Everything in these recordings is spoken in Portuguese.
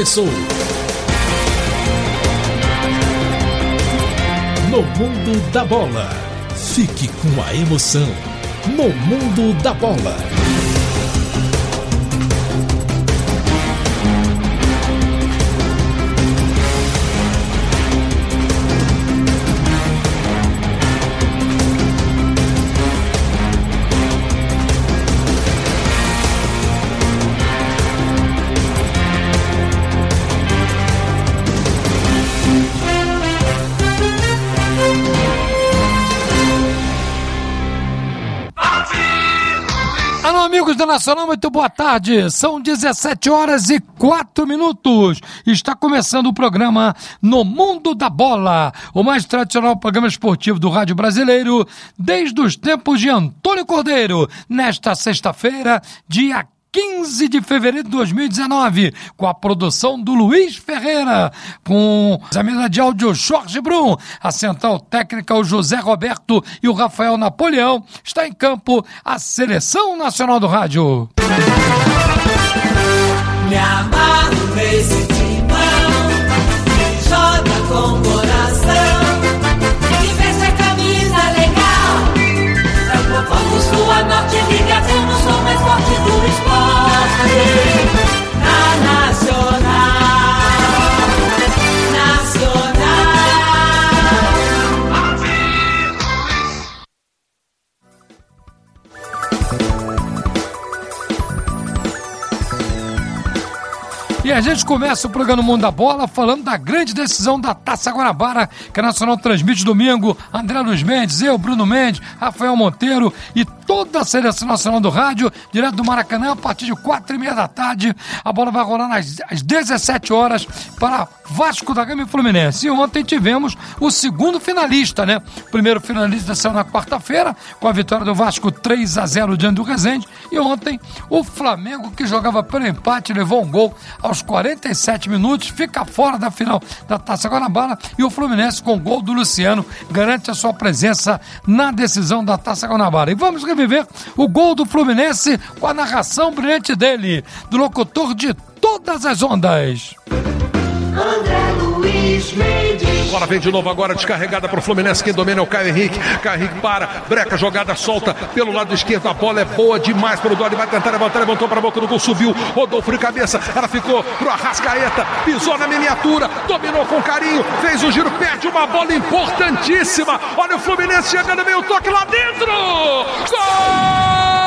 começou. No Mundo da Bola. Fique com a emoção. No Mundo da Bola. Amigos da Nacional, muito boa tarde. São 17 horas e 4 minutos. Está começando o programa No Mundo da Bola, o mais tradicional programa esportivo do rádio brasileiro desde os tempos de Antônio Cordeiro. Nesta sexta-feira, dia 15 de fevereiro de 2019, com a produção do Luiz Ferreira, com a mesa de áudio Jorge Brum, a central técnica o José Roberto e o Rafael Napoleão. Está em campo a Seleção Nacional do Rádio. Me amarro nesse timão, que joga com coração, que veste a camisa legal. É o povão do sul a norte, liga, temos o som mais forte do esporte. Na Nacional. E a gente começa o programa Mundo da Bola falando da grande decisão da Taça Guanabara, que a Nacional transmite domingo. André Luiz Mendes, eu, Bruno Mendes, Rafael Monteiro e toda a Seleção Nacional do Rádio, direto do Maracanã, a partir de 4h30 da tarde. A bola vai rolar às 17 horas para Vasco da Gama e Fluminense. E ontem tivemos o segundo finalista, né? O primeiro finalista saiu na quarta-feira, com a vitória do Vasco 3-0 diante do Resende. E ontem, o Flamengo, que jogava pelo empate, levou um gol aos 47 minutos, fica fora da final da Taça Guanabara, e o Fluminense, com o gol do Luciano, garante a sua presença na decisão da Taça Guanabara. E vamos reviver o gol do Fluminense com a narração brilhante dele, do locutor de todas as ondas. André Luiz Mendes. Bola vem de novo agora, descarregada para o Fluminense. Quem domina é o Caio Henrique. Caio Henrique para, breca, jogada solta pelo lado esquerdo. A bola é boa demais para o Dori. Vai tentar levantar, levantou para a boca do gol, subiu. Rodolfo de cabeça, ela ficou pro Arrascaeta. Pisou na miniatura, dominou com carinho, fez o giro, perde uma bola importantíssima. Olha o Fluminense chegando, meio toque lá dentro. Gol!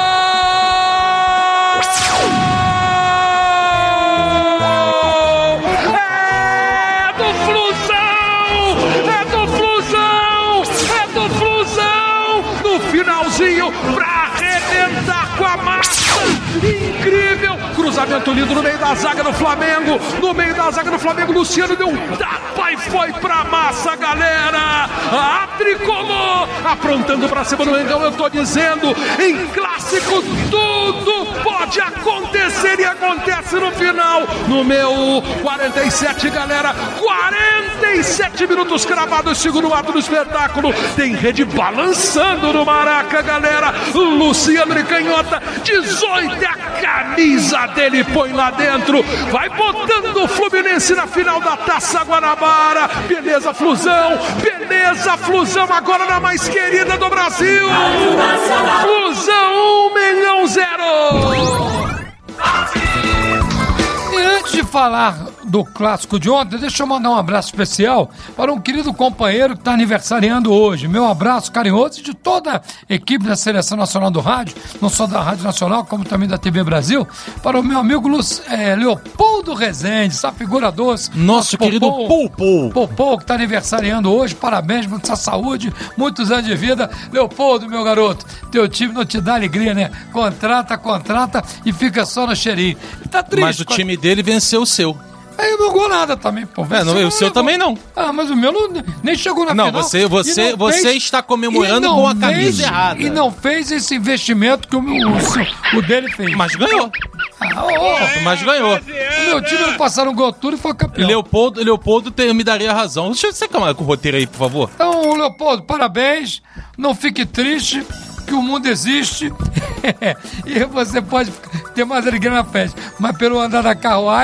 Finalzinho pra arrebentar com a massa. Incrível! Cruzamento lindo no meio da zaga do Flamengo. No meio da zaga do Flamengo, Luciano deu um tapa e foi pra massa, galera. Abre como aprontando pra cima do Mengão. Eu tô dizendo, em clássico tudo pode acontecer e acontece no final. No meu 47, galera, 47 minutos cravados, segundo ato do espetáculo. Tem rede balançando no Maraca, galera. Luciano de canhota, 18 é a camisa dele, põe lá dentro. Vai botando o Fluminense na final da Taça Guanabara. Beleza, Flusão. Beleza, Flusão, agora na mais querida do Brasil. Flusão 1, Mengão 0. E antes de falar do clássico de ontem, deixa eu mandar um abraço especial para um querido companheiro que está aniversariando hoje. Meu abraço carinhoso de toda a equipe da Seleção Nacional do Rádio, não só da Rádio Nacional, como também da TV Brasil, para o meu amigo Leopoldo Rezende, essa figura doce. Nosso querido Popô, que está aniversariando hoje. Parabéns, muita saúde, muitos anos de vida. Leopoldo, meu garoto, teu time não te dá alegria, né? Contrata e fica só no cheirinho. Tá triste. Mas o time dele venceu o seu. Aí eu não gol nada também, pô. O seu também não. Ah, mas o meu nem chegou na final. Não, você está comemorando com a camisa errada. E não fez esse investimento que o dele fez. Mas ganhou. Mas ganhou. O meu time não passaram um gol tudo e foi campeão. Leopoldo me daria razão. Deixa você calmar com o roteiro aí, por favor. Então, Leopoldo, parabéns. Não fique triste, que o mundo existe. E você pode ter mais alegria na festa. Mas pelo andar da carruagem,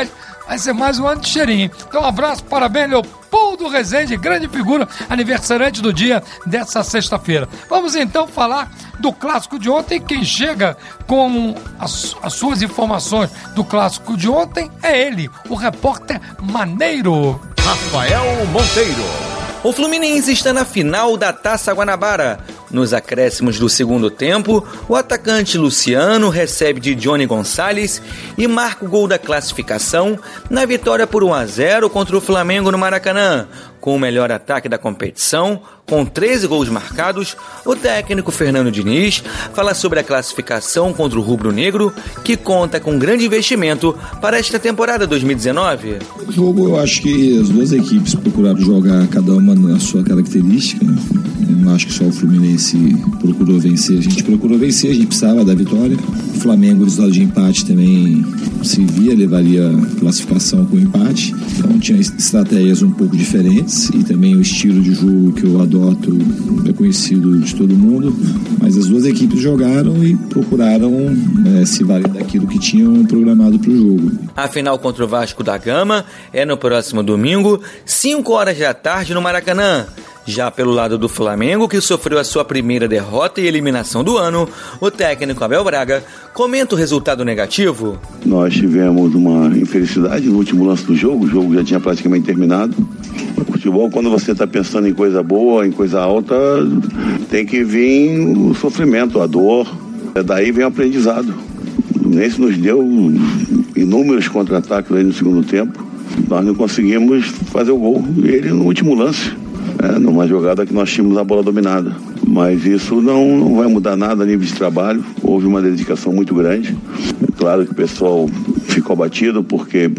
vai ser mais um ano de cheirinho. Então, um abraço, parabéns, Leopoldo Rezende, grande figura, aniversariante do dia dessa sexta-feira. Vamos então falar do clássico de ontem. Quem chega com as suas informações do clássico de ontem é ele, o repórter Maneiro. Rafael Monteiro. O Fluminense está na final da Taça Guanabara. Nos acréscimos do segundo tempo, o atacante Luciano recebe de Johnny Gonçalves e marca o gol da classificação na vitória por 1-0 contra o Flamengo no Maracanã. Com o melhor ataque da competição, com 13 gols marcados, o técnico Fernando Diniz fala sobre a classificação contra o rubro-negro, que conta com grande investimento para esta temporada 2019. O jogo, eu acho que as duas equipes procuraram jogar cada uma na sua característica, né? Eu não acho que só o Fluminense procurou vencer. A gente procurou vencer, a gente precisava da vitória. O Flamengo, o resultado de empate também, se via, levaria a classificação com empate. Então tinha estratégias um pouco diferentes e também o estilo de jogo que eu adoto é conhecido de todo mundo. Mas as duas equipes jogaram e procuraram se valer daquilo que tinham programado para o jogo. A final contra o Vasco da Gama é no próximo domingo, 5 horas da tarde no Maracanã. Já pelo lado do Flamengo, que sofreu a sua primeira derrota e eliminação do ano, o técnico Abel Braga comenta o resultado negativo. Nós tivemos uma infelicidade no último lance do jogo, o jogo já tinha praticamente terminado. No futebol, quando você está pensando em coisa boa, em coisa alta, tem que vir o sofrimento, a dor, daí vem o aprendizado. O Fluminense nos deu inúmeros contra-ataques aí no segundo tempo, nós não conseguimos fazer o gol, ele no último lance. Numa jogada que nós tínhamos a bola dominada. Mas isso não vai mudar nada a nível de trabalho. Houve uma dedicação muito grande. É claro que o pessoal ficou abatido porque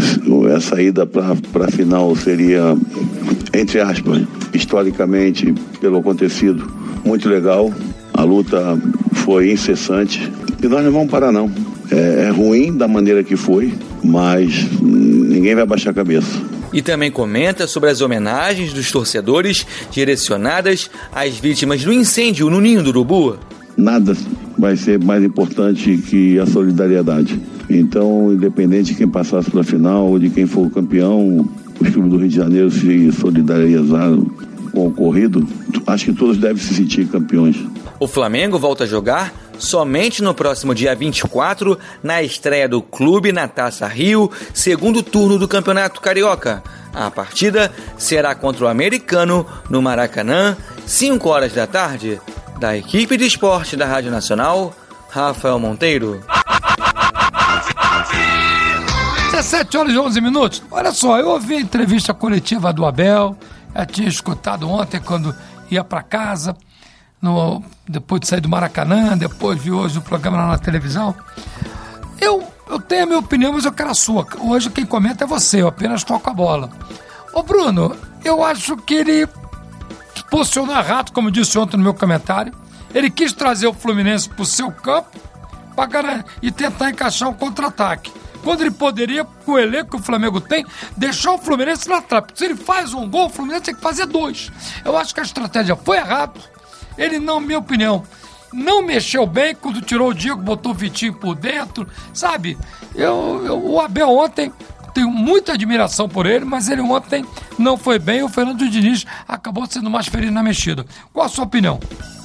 essa ida para a final seria, entre aspas, historicamente, pelo acontecido, muito legal. A luta foi incessante e nós não vamos parar não. É ruim da maneira que foi, mas ninguém vai baixar a cabeça. E também comenta sobre as homenagens dos torcedores direcionadas às vítimas do incêndio no Ninho do Urubu. Nada vai ser mais importante que a solidariedade. Então, independente de quem passasse para a final ou de quem for o campeão, os clubes do Rio de Janeiro se solidarizaram com o ocorrido. Acho que todos devem se sentir campeões. O Flamengo volta a jogar somente no próximo dia 24, na estreia do clube na Taça Rio, segundo turno do Campeonato Carioca. A partida será contra o Americano, no Maracanã, 5 horas da tarde. Da equipe de esporte da Rádio Nacional, Rafael Monteiro. 17 horas e 11 minutos. Olha só, eu ouvi a entrevista coletiva do Abel, já tinha escutado ontem quando ia para casa, depois de sair do Maracanã, depois vi hoje o programa lá na televisão. Eu tenho a minha opinião, mas eu quero a sua. Hoje quem comenta é você, eu apenas toco a bola. Ô Bruno, eu acho que ele posicionou errado, como eu disse ontem no meu comentário. Ele quis trazer o Fluminense para o seu campo e tentar encaixar um contra-ataque. Quando ele poderia, com o elenco que o Flamengo tem, deixar o Fluminense na trave. Se ele faz um gol, o Fluminense tem que fazer 2. Eu acho que a estratégia foi errada. Ele não, minha opinião, não mexeu bem quando tirou o Diego, botou o Vitinho por dentro, sabe? O Abel ontem, tenho muita admiração por ele, mas ele ontem não foi bem. O Fernando Diniz acabou sendo mais feliz na mexida. Qual a sua opinião?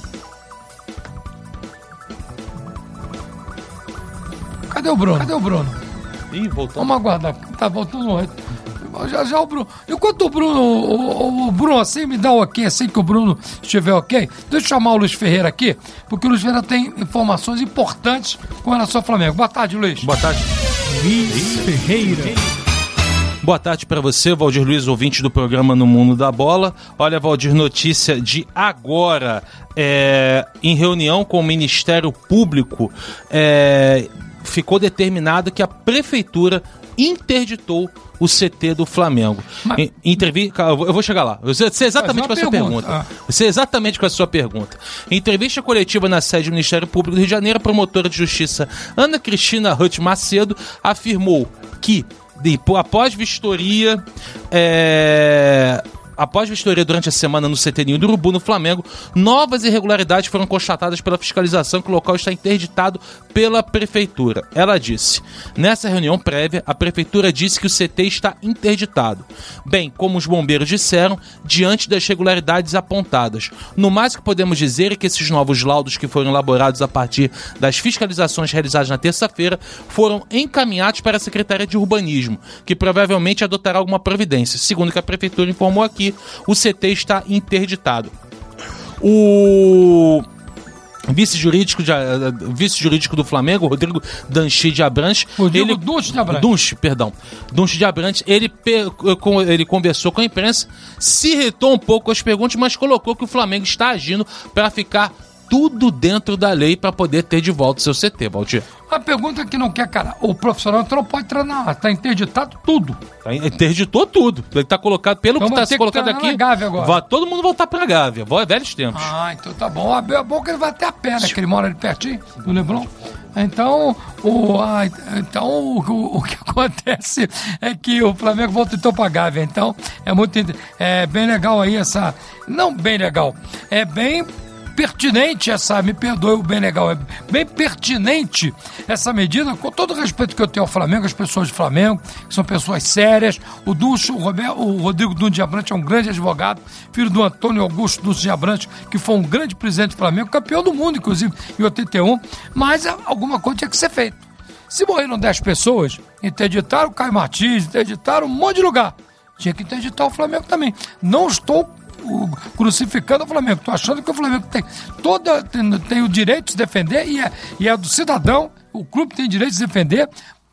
Cadê o Bruno? Ih, voltou. Vamos aguardar. Tá voltando. Já o Bruno. Enquanto o Bruno assim me dá o ok, assim que o Bruno estiver ok, deixa eu chamar o Luiz Ferreira aqui, porque o Luiz Ferreira tem informações importantes com relação ao Flamengo. Boa tarde, Luiz. Boa tarde. Luiz Ferreira. Boa tarde para você, Valdir Luiz, ouvinte do programa No Mundo da Bola. Olha, Valdir, notícia de agora. Em reunião com o Ministério Público, ficou determinado que a Prefeitura interditou o CT do Flamengo. Eu vou chegar lá. Eu sei exatamente com a sua pergunta. Eu sei exatamente com a sua pergunta. Em entrevista coletiva na sede do Ministério Público do Rio de Janeiro, a promotora de justiça Ana Cristina Ruth Macedo afirmou que, após vistoria, Após vistoria durante a semana no CT do Urubu, no Flamengo, novas irregularidades foram constatadas pela fiscalização que o local está interditado pela Prefeitura. Ela disse, nessa reunião prévia, a Prefeitura disse que o CT está interditado, bem como os bombeiros disseram, diante das irregularidades apontadas. No mais que podemos dizer é que esses novos laudos que foram elaborados a partir das fiscalizações realizadas na terça-feira foram encaminhados para a Secretaria de Urbanismo, que provavelmente adotará alguma providência. Segundo que a Prefeitura informou aqui, o CT está interditado. O vice-jurídico do Flamengo, Rodrigo Danchi de Abrantes, Dunchi de Abrantes, ele conversou com a imprensa, se irritou um pouco com as perguntas, mas colocou que o Flamengo está agindo para ficar tudo dentro da lei para poder ter de volta o seu CT, Valdir. A pergunta que não quer, cara, o profissional não pode treinar, está interditado tudo. Interditou tudo. Ele está colocado, pelo então que está se colocado aqui, vai todo mundo voltar para a Gávea, velhos tempos. Ah, então tá bom. É bom que ele vai até a pé, né, que ele mora ali pertinho, no Leblon. Então, o que acontece é que o Flamengo volta então para a Gávea. Então, é bem legal aí essa... Não bem legal, é bem... pertinente me perdoe o bem legal, é bem pertinente essa medida, com todo o respeito que eu tenho ao Flamengo, as pessoas do Flamengo, que são pessoas sérias. O Rodrigo Dunchi de Abrantes é um grande advogado, filho do Antônio Augusto Dunchi de Abrantes, que foi um grande presidente do Flamengo, campeão do mundo, inclusive, em 81, mas alguma coisa tinha que ser feita. Se morreram 10 pessoas, interditaram o Caio Martins, interditaram um monte de lugar, tinha que interditar o Flamengo também. Não estou crucificando o Flamengo. Estou achando que o Flamengo tem o direito de se defender e é do cidadão. O clube tem direito de se defender.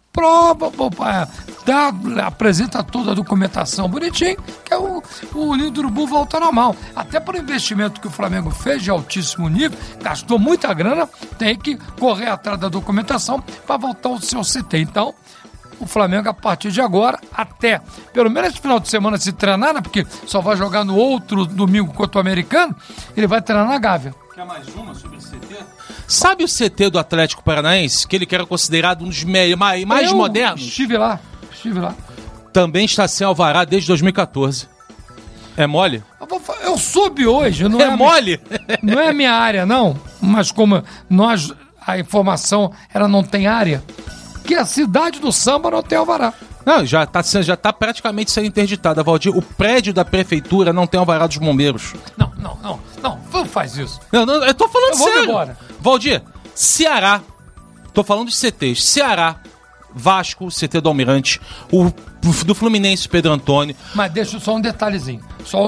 Apresenta toda a documentação bonitinho, que é o Ninho do Urubu volta normal. Até para o investimento que o Flamengo fez de altíssimo nível, gastou muita grana, tem que correr atrás da documentação para voltar ao seu CT. Então, o Flamengo, a partir de agora, até pelo menos esse final de semana se treinar, né, porque só vai jogar no outro domingo contra o Americano, ele vai treinar na Gávea. Quer mais uma sobre o CT? Sabe o CT do Atlético Paranaense, que ele que era considerado um dos mais modernos? Estive lá. Também está sem alvará desde 2014. É mole? Eu soube hoje. Não é mole? Não é a minha área, não. Mas como a informação, ela não tem área, que a cidade do samba não tem alvará. Não, já tá praticamente sendo interditada, Valdir. O prédio da prefeitura não tem alvará dos bombeiros. Não faz isso. Não, eu tô falando sério. Embora. Valdir, Ceará, tô falando de CTs, Ceará, Vasco, CT do Almirante, o do Fluminense, Pedro Antônio. Mas deixa só um detalhezinho,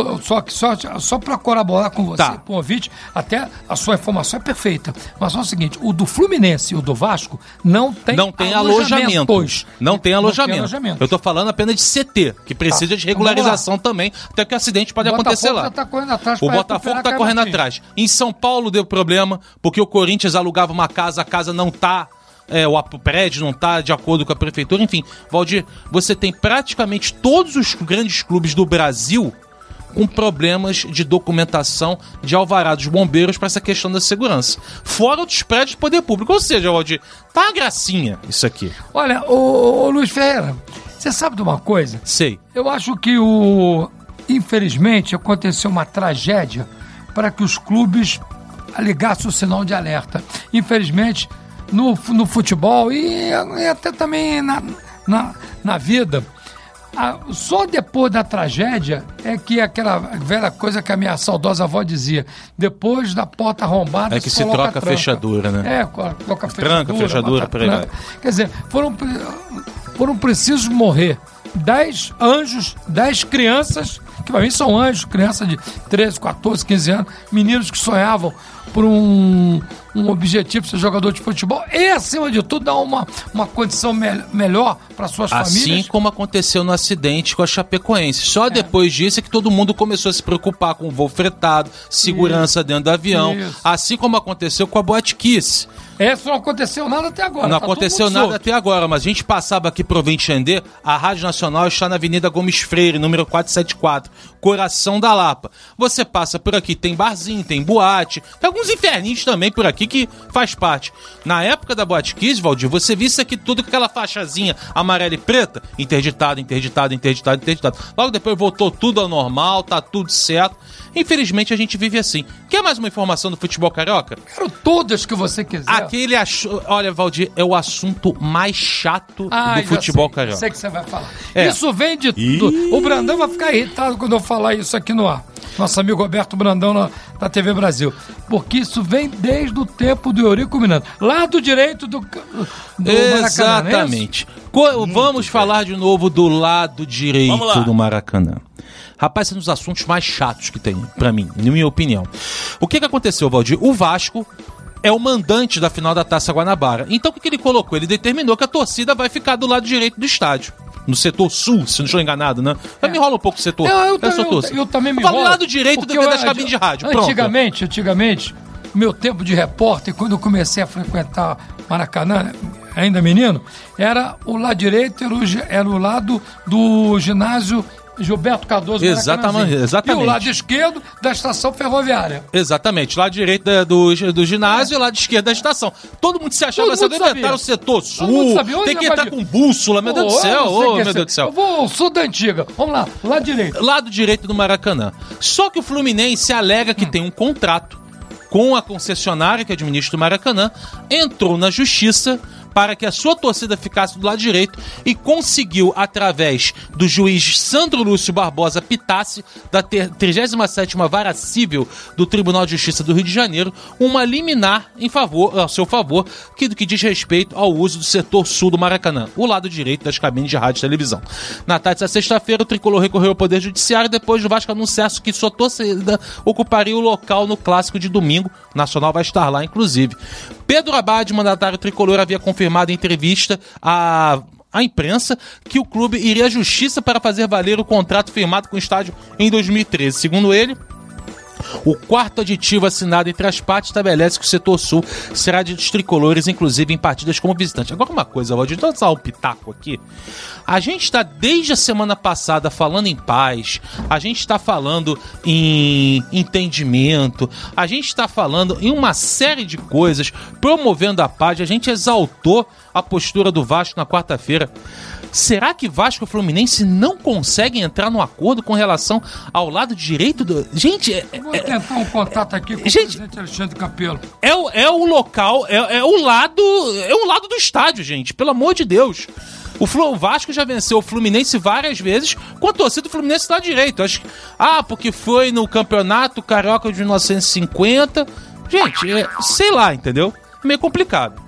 só para colaborar com você, com o ouvinte, até a sua informação é perfeita, mas só o seguinte, o do Fluminense e o do Vasco não tem alojamento. Não tem alojamento. Eu tô falando apenas de CT, que precisa de regularização também, até que o acidente pode acontecer lá. O Botafogo tá correndo atrás. Em São Paulo deu problema, porque o Corinthians alugava uma casa, a casa não tá... o prédio não está de acordo com a prefeitura, enfim. Valdir, você tem praticamente todos os grandes clubes do Brasil com problemas de documentação de alvará dos bombeiros para essa questão da segurança. Fora outros prédios do poder público. Ou seja, Valdir, tá uma gracinha isso aqui. Olha, ô Luiz Ferreira, você sabe de uma coisa? Sei. Eu acho que infelizmente aconteceu uma tragédia para que os clubes ligassem o sinal de alerta. Infelizmente, no futebol e até também na vida, só depois da tragédia é que aquela velha coisa que a minha saudosa avó dizia, depois da porta arrombada é que se troca a fechadura, né? Troca a fechadura. Tranca a fechadura, por aí. Quer dizer, foram precisos morrer 10 anjos, 10 crianças, que para mim são anjos, crianças de 13, 14, 15 anos, meninos que sonhavam por um objetivo, ser jogador de futebol e, acima de tudo, dar uma condição melhor para suas famílias. Assim como aconteceu no acidente com a Chapecoense. Só depois disso é que todo mundo começou a se preocupar com o voo fretado, segurança dentro do avião. Isso. Assim como aconteceu com a Boate Kiss. Isso não aconteceu nada até agora. Não aconteceu nada até agora, mas a gente passava aqui pro ouvinte entender, a Rádio Nacional está na Avenida Gomes Freire, número 474, Coração da Lapa. Você passa por aqui, tem barzinho, tem boate, tem alguns inferninhos também por aqui que faz parte? Na época da Boate Kiss, Valdir, você via isso aqui tudo com aquela faixazinha amarela e preta, interditado. Logo depois voltou tudo ao normal, tá tudo certo. Infelizmente a gente vive assim. Quer mais uma informação do futebol carioca? Quero todas que você quiser. Olha, Valdir, é o assunto mais chato do futebol carioca. Sei que você vai falar. Isso vem de tudo. O Brandão vai ficar irritado quando eu falar isso aqui no ar. Nosso amigo Roberto Brandão da TV Brasil. Porque isso vem desde o tempo do Eurico Miranda. Lado direito do Maracanã. Exatamente. Vamos falar de novo do lado direito do Maracanã. Rapaz, é um dos assuntos mais chatos que tem, pra mim, na minha opinião. O que aconteceu, Valdir? O Vasco é o mandante da final da Taça Guanabara. Então, o que ele colocou? Ele determinou que a torcida vai ficar do lado direito do estádio. No setor sul, se não estou enganado, né? Me enrola um pouco o setor. Eu também me enrolo. Do lado direito das cabines de rádio. Antigamente, meu tempo de repórter, quando eu comecei a frequentar Maracanã, ainda menino, era o lado direito, era o lado do ginásio Gilberto Cardoso. Exatamente. E o lado esquerdo da estação ferroviária. Exatamente. Lado direito do ginásio e o lado esquerdo da estação. Todo mundo se achava assim, inventaram o setor sul, tem que entrar com bússola, meu Deus do céu. Meu Deus do céu. Eu vou ao sul da antiga. Vamos lá, lado direito. Lado direito do Maracanã. Só que o Fluminense alega que tem um contrato com a concessionária que administra o Maracanã, entrou na justiça para que a sua torcida ficasse do lado direito e conseguiu, através do juiz Sandro Lúcio Barbosa Pitassi, da 37ª Vara Civil do Tribunal de Justiça do Rio de Janeiro, uma liminar ao seu favor, que diz respeito ao uso do setor sul do Maracanã, o lado direito das cabines de rádio e televisão. Na tarde da sexta-feira, o Tricolor recorreu ao Poder Judiciário depois do Vasco anunciar que sua torcida ocuparia o local no Clássico de domingo. O Nacional vai estar lá, inclusive. Pedro Abad, mandatário tricolor, havia confirmado em entrevista à imprensa que o clube iria à justiça para fazer valer o contrato firmado com o estádio em 2013. Segundo ele, o quarto aditivo assinado entre as partes estabelece que o setor sul será de tricolores, inclusive em partidas como visitante. Agora uma coisa, Valdir, deixa eu dar um pitaco aqui. A gente está desde a semana passada falando em paz, a gente está falando em entendimento, a gente está falando em uma série de coisas, promovendo a paz, a gente exaltou a postura do Vasco na quarta-feira. Será que Vasco e Fluminense não conseguem entrar num acordo com relação ao lado direito do... Gente... Vou tentar um contato aqui com o presidente Alexandre Campelo. É o local, é o lado do estádio, gente, pelo amor de Deus. O Vasco já venceu o Fluminense várias vezes com a torcida do Fluminense do lado direito. Acho que, porque foi no Campeonato Carioca de 1950. Gente, sei lá, entendeu? Meio complicado.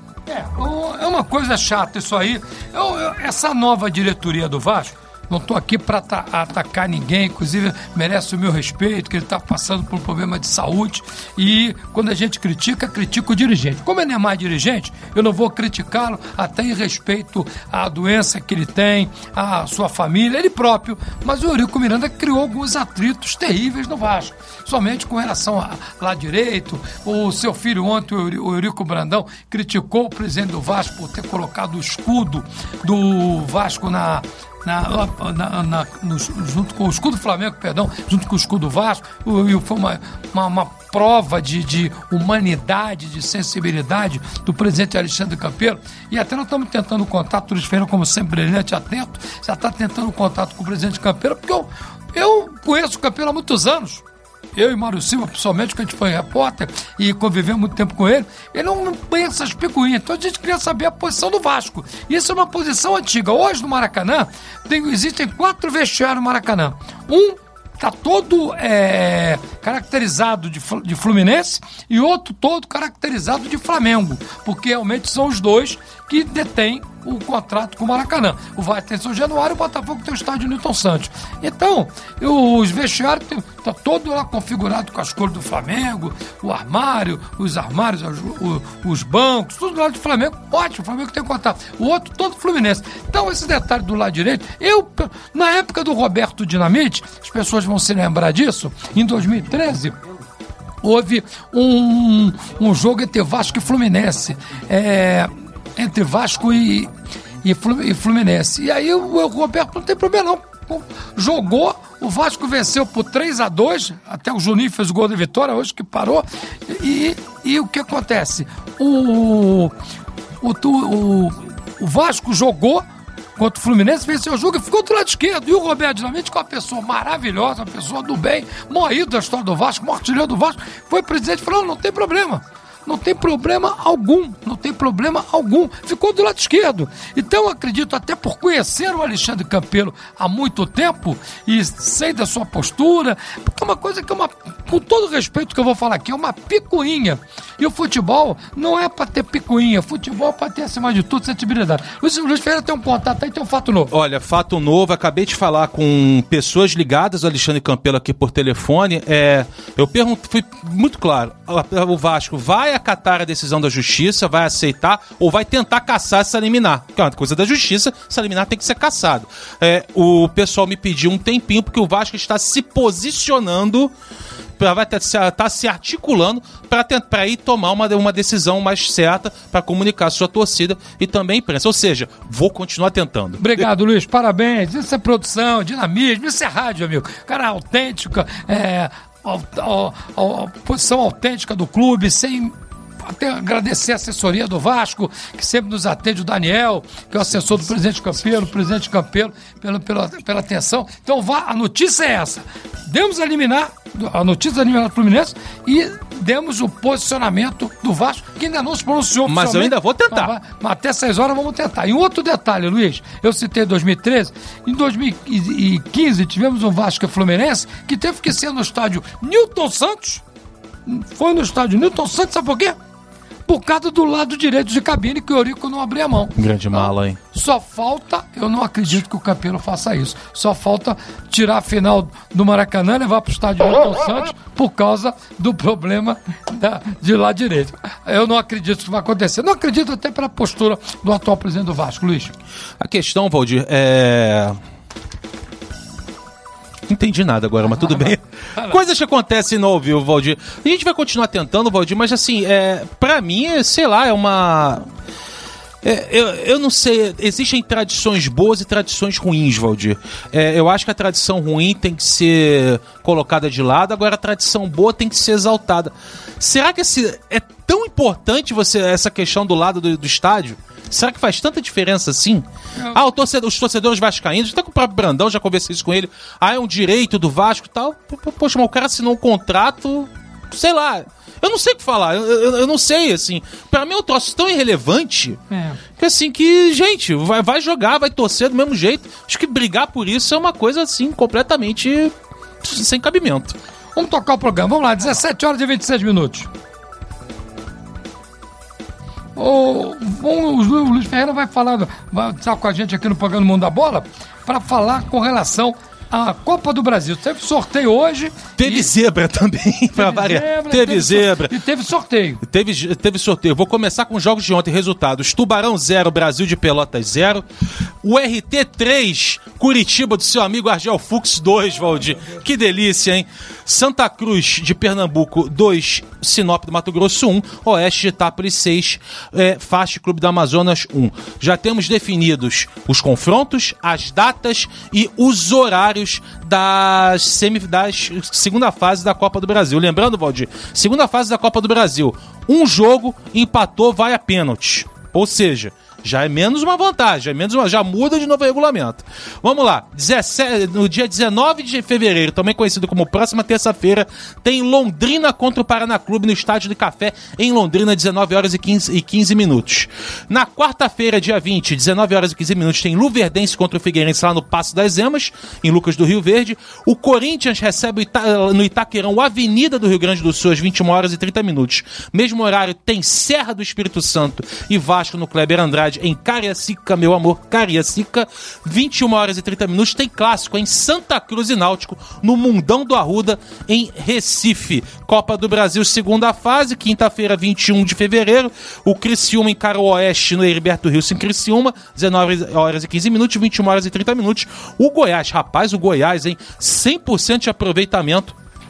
É uma coisa chata isso aí. Essa nova diretoria do Vasco, não estou aqui para atacar ninguém, inclusive merece o meu respeito, que ele está passando por um problema de saúde, e quando a gente critica o dirigente. Como ele é mais dirigente, eu não vou criticá-lo até em respeito à doença que ele tem, à sua família, ele próprio, mas o Eurico Miranda criou alguns atritos terríveis no Vasco, somente com relação a lá direito. O seu filho ontem, o Eurico Brandão, criticou o presidente do Vasco por ter colocado o escudo do Vasco junto com o escudo do Flamengo, junto com o escudo do Vasco, e foi uma prova de humanidade, de sensibilidade do presidente Alexandre Campelo. E até nós estamos tentando contato, o Luiz Ferreira, como sempre, brilhante, atento, já está tentando contato com o presidente Campelo, porque eu conheço o Campelo há muitos anos. Eu e Mário Silva, pessoalmente, que a gente foi repórter e convivemos muito tempo com ele, ele não pensa as picuinhas. Então a gente queria saber a posição do Vasco. Isso é uma posição antiga. Hoje no Maracanã, existem 4 vestiários no Maracanã. Um está todo caracterizado de Fluminense e outro todo caracterizado de Flamengo, porque realmente são os dois que detêm o contrato com o Maracanã. O Vasco tem São Januário e o Botafogo tem o estádio Newton Santos. Então, os vestiários está todo lá configurado com as cores do Flamengo, o armário, os armários, os bancos, tudo lá do Flamengo. Ótimo, o Flamengo tem contato. O outro todo Fluminense. Então, esse detalhe do lado direito, na época do Roberto Dinamite, as pessoas vão se lembrar disso, em 2013, houve um jogo entre Vasco e Fluminense. Entre Vasco e Fluminense. E aí o Roberto não tem problema não. Jogou, o Vasco venceu por 3-2, até o Juninho fez o gol da vitória hoje, que parou, e E o que acontece? O Vasco jogou contra o Fluminense, venceu o jogo e ficou do lado esquerdo. E o Roberto Dinamite, que é uma pessoa maravilhosa, uma pessoa do bem, morrido da história do Vasco, maior artilheiro do Vasco, foi presidente e falou: não tem problema. Não tem problema algum, não tem problema algum. Ficou do lado esquerdo. Então eu acredito, até por conhecer o Alexandre Campelo há muito tempo e sei da sua postura, porque é uma coisa que com todo o respeito que eu vou falar aqui, é uma picuinha. E o futebol não é para ter picuinha, futebol é para ter, acima de tudo, sensibilidade. Luiz Ferreira tem um contato aí, tem um fato novo. Olha, fato novo, acabei de falar com pessoas ligadas ao Alexandre Campelo aqui por telefone. Eu fui muito claro, o Vasco vai acatar a decisão da justiça, vai aceitar ou vai tentar caçar essa liminar. Que é uma coisa da justiça, essa liminar tem que ser caçada. O pessoal me pediu um tempinho porque o Vasco está se posicionando, vai estar se articulando para ir tomar uma decisão mais certa para comunicar a sua torcida e também a imprensa. Ou seja, vou continuar tentando. Obrigado, Luiz. Parabéns. Isso é produção, dinamismo, isso é rádio, amigo. Cara autêntico, posição autêntica do clube, sem... Até agradecer a assessoria do Vasco, que sempre nos atende, o Daniel, que é o assessor do presidente Campelo, pela atenção. Então a notícia é essa. Demos a notícia da eliminar do Fluminense e demos o posicionamento do Vasco, que ainda não se pronunciou. Mas eu ainda vou tentar. Mas até 6 horas vamos tentar. E um outro detalhe, Luiz, eu citei 2013, em 2015 tivemos um Vasco e Fluminense que teve que ser no estádio Newton Santos. Foi no estádio Newton Santos, sabe por quê? Por causa do lado direito de cabine, que o Eurico não abriu a mão. Grande mala, hein? Só falta, eu não acredito que o Campelo faça isso, só falta tirar a final do Maracanã e levar para o estádio Newton Santos por causa do problema de lado direito. Eu não acredito que vai acontecer. Não acredito até pela postura do atual presidente do Vasco, Luiz. A questão, Valdir, não entendi nada agora, mas tudo bem. Coisas que acontecem no ao vivo, Valdir. A gente vai continuar tentando, Valdir, mas assim, pra mim, sei lá, é uma... Eu não sei, existem tradições boas e tradições ruins, Valdir. Eu acho que a tradição ruim tem que ser colocada de lado, agora a tradição boa tem que ser exaltada. Será que é tão importante essa questão do lado do estádio? Será que faz tanta diferença assim? Os torcedores vascaínos, até com o próprio Brandão, já conversei isso com ele. É um direito do Vasco e tal. Poxa, mas o cara assinou um contrato, sei lá. Eu não sei o que falar, eu não sei, assim. Pra mim é um troço tão irrelevante que, assim, gente, vai jogar, vai torcer do mesmo jeito. Acho que brigar por isso é uma coisa, assim, completamente sem cabimento. Vamos tocar o programa, vamos lá, 17 horas e 26 minutos. O Luiz Ferreira vai estar com a gente aqui no programa Mundo da Bola para falar com relação à Copa do Brasil. Teve sorteio hoje. Teve zebra também, para variar. Teve zebra. E teve sorteio. Teve sorteio. Vou começar com os jogos de ontem. Resultados: Tubarão 0, Brasil de Pelotas 0. O RT 3, Curitiba do seu amigo Argel Fux 2, Valdir. Que delícia, hein? Santa Cruz de Pernambuco 2, Sinop do Mato Grosso 1, Oeste de Itápolis 6, Fast Clube do Amazonas 1. Já temos definidos os confrontos, as datas e os horários da segunda fase da Copa do Brasil. Lembrando, Valdir, segunda fase da Copa do Brasil, um jogo empatou, vai a pênalti. Ou seja, já é menos uma vantagem, já muda de novo o regulamento. Vamos lá, no dia 19 de fevereiro, também conhecido como próxima terça-feira, tem Londrina contra o Paraná Clube no Estádio do Café, em Londrina, 19 horas e 15 minutos. Na quarta-feira, dia 20, 19 horas e 15 minutos, tem Luverdense contra o Figueirense lá no Passo das Emas, em Lucas do Rio Verde. O Corinthians recebe no Itaquerão o Avenida do Rio Grande do Sul, às 21 horas e 30 minutos. Mesmo horário, tem Serra do Espírito Santo e Vasco no Kleber Andrade, em Cariacica, meu amor, Cariacica, 21 horas e 30 minutos, tem clássico em Santa Cruz e Náutico, no Mundão do Arruda, em Recife. Copa do Brasil, segunda fase, quinta-feira, 21 de fevereiro, o Criciúma encara o Oeste no Heriberto Rios em Criciúma, 19 horas e 15 minutos, 21 horas e 30 minutos. O Goiás, rapaz, hein, 100% de aproveitamento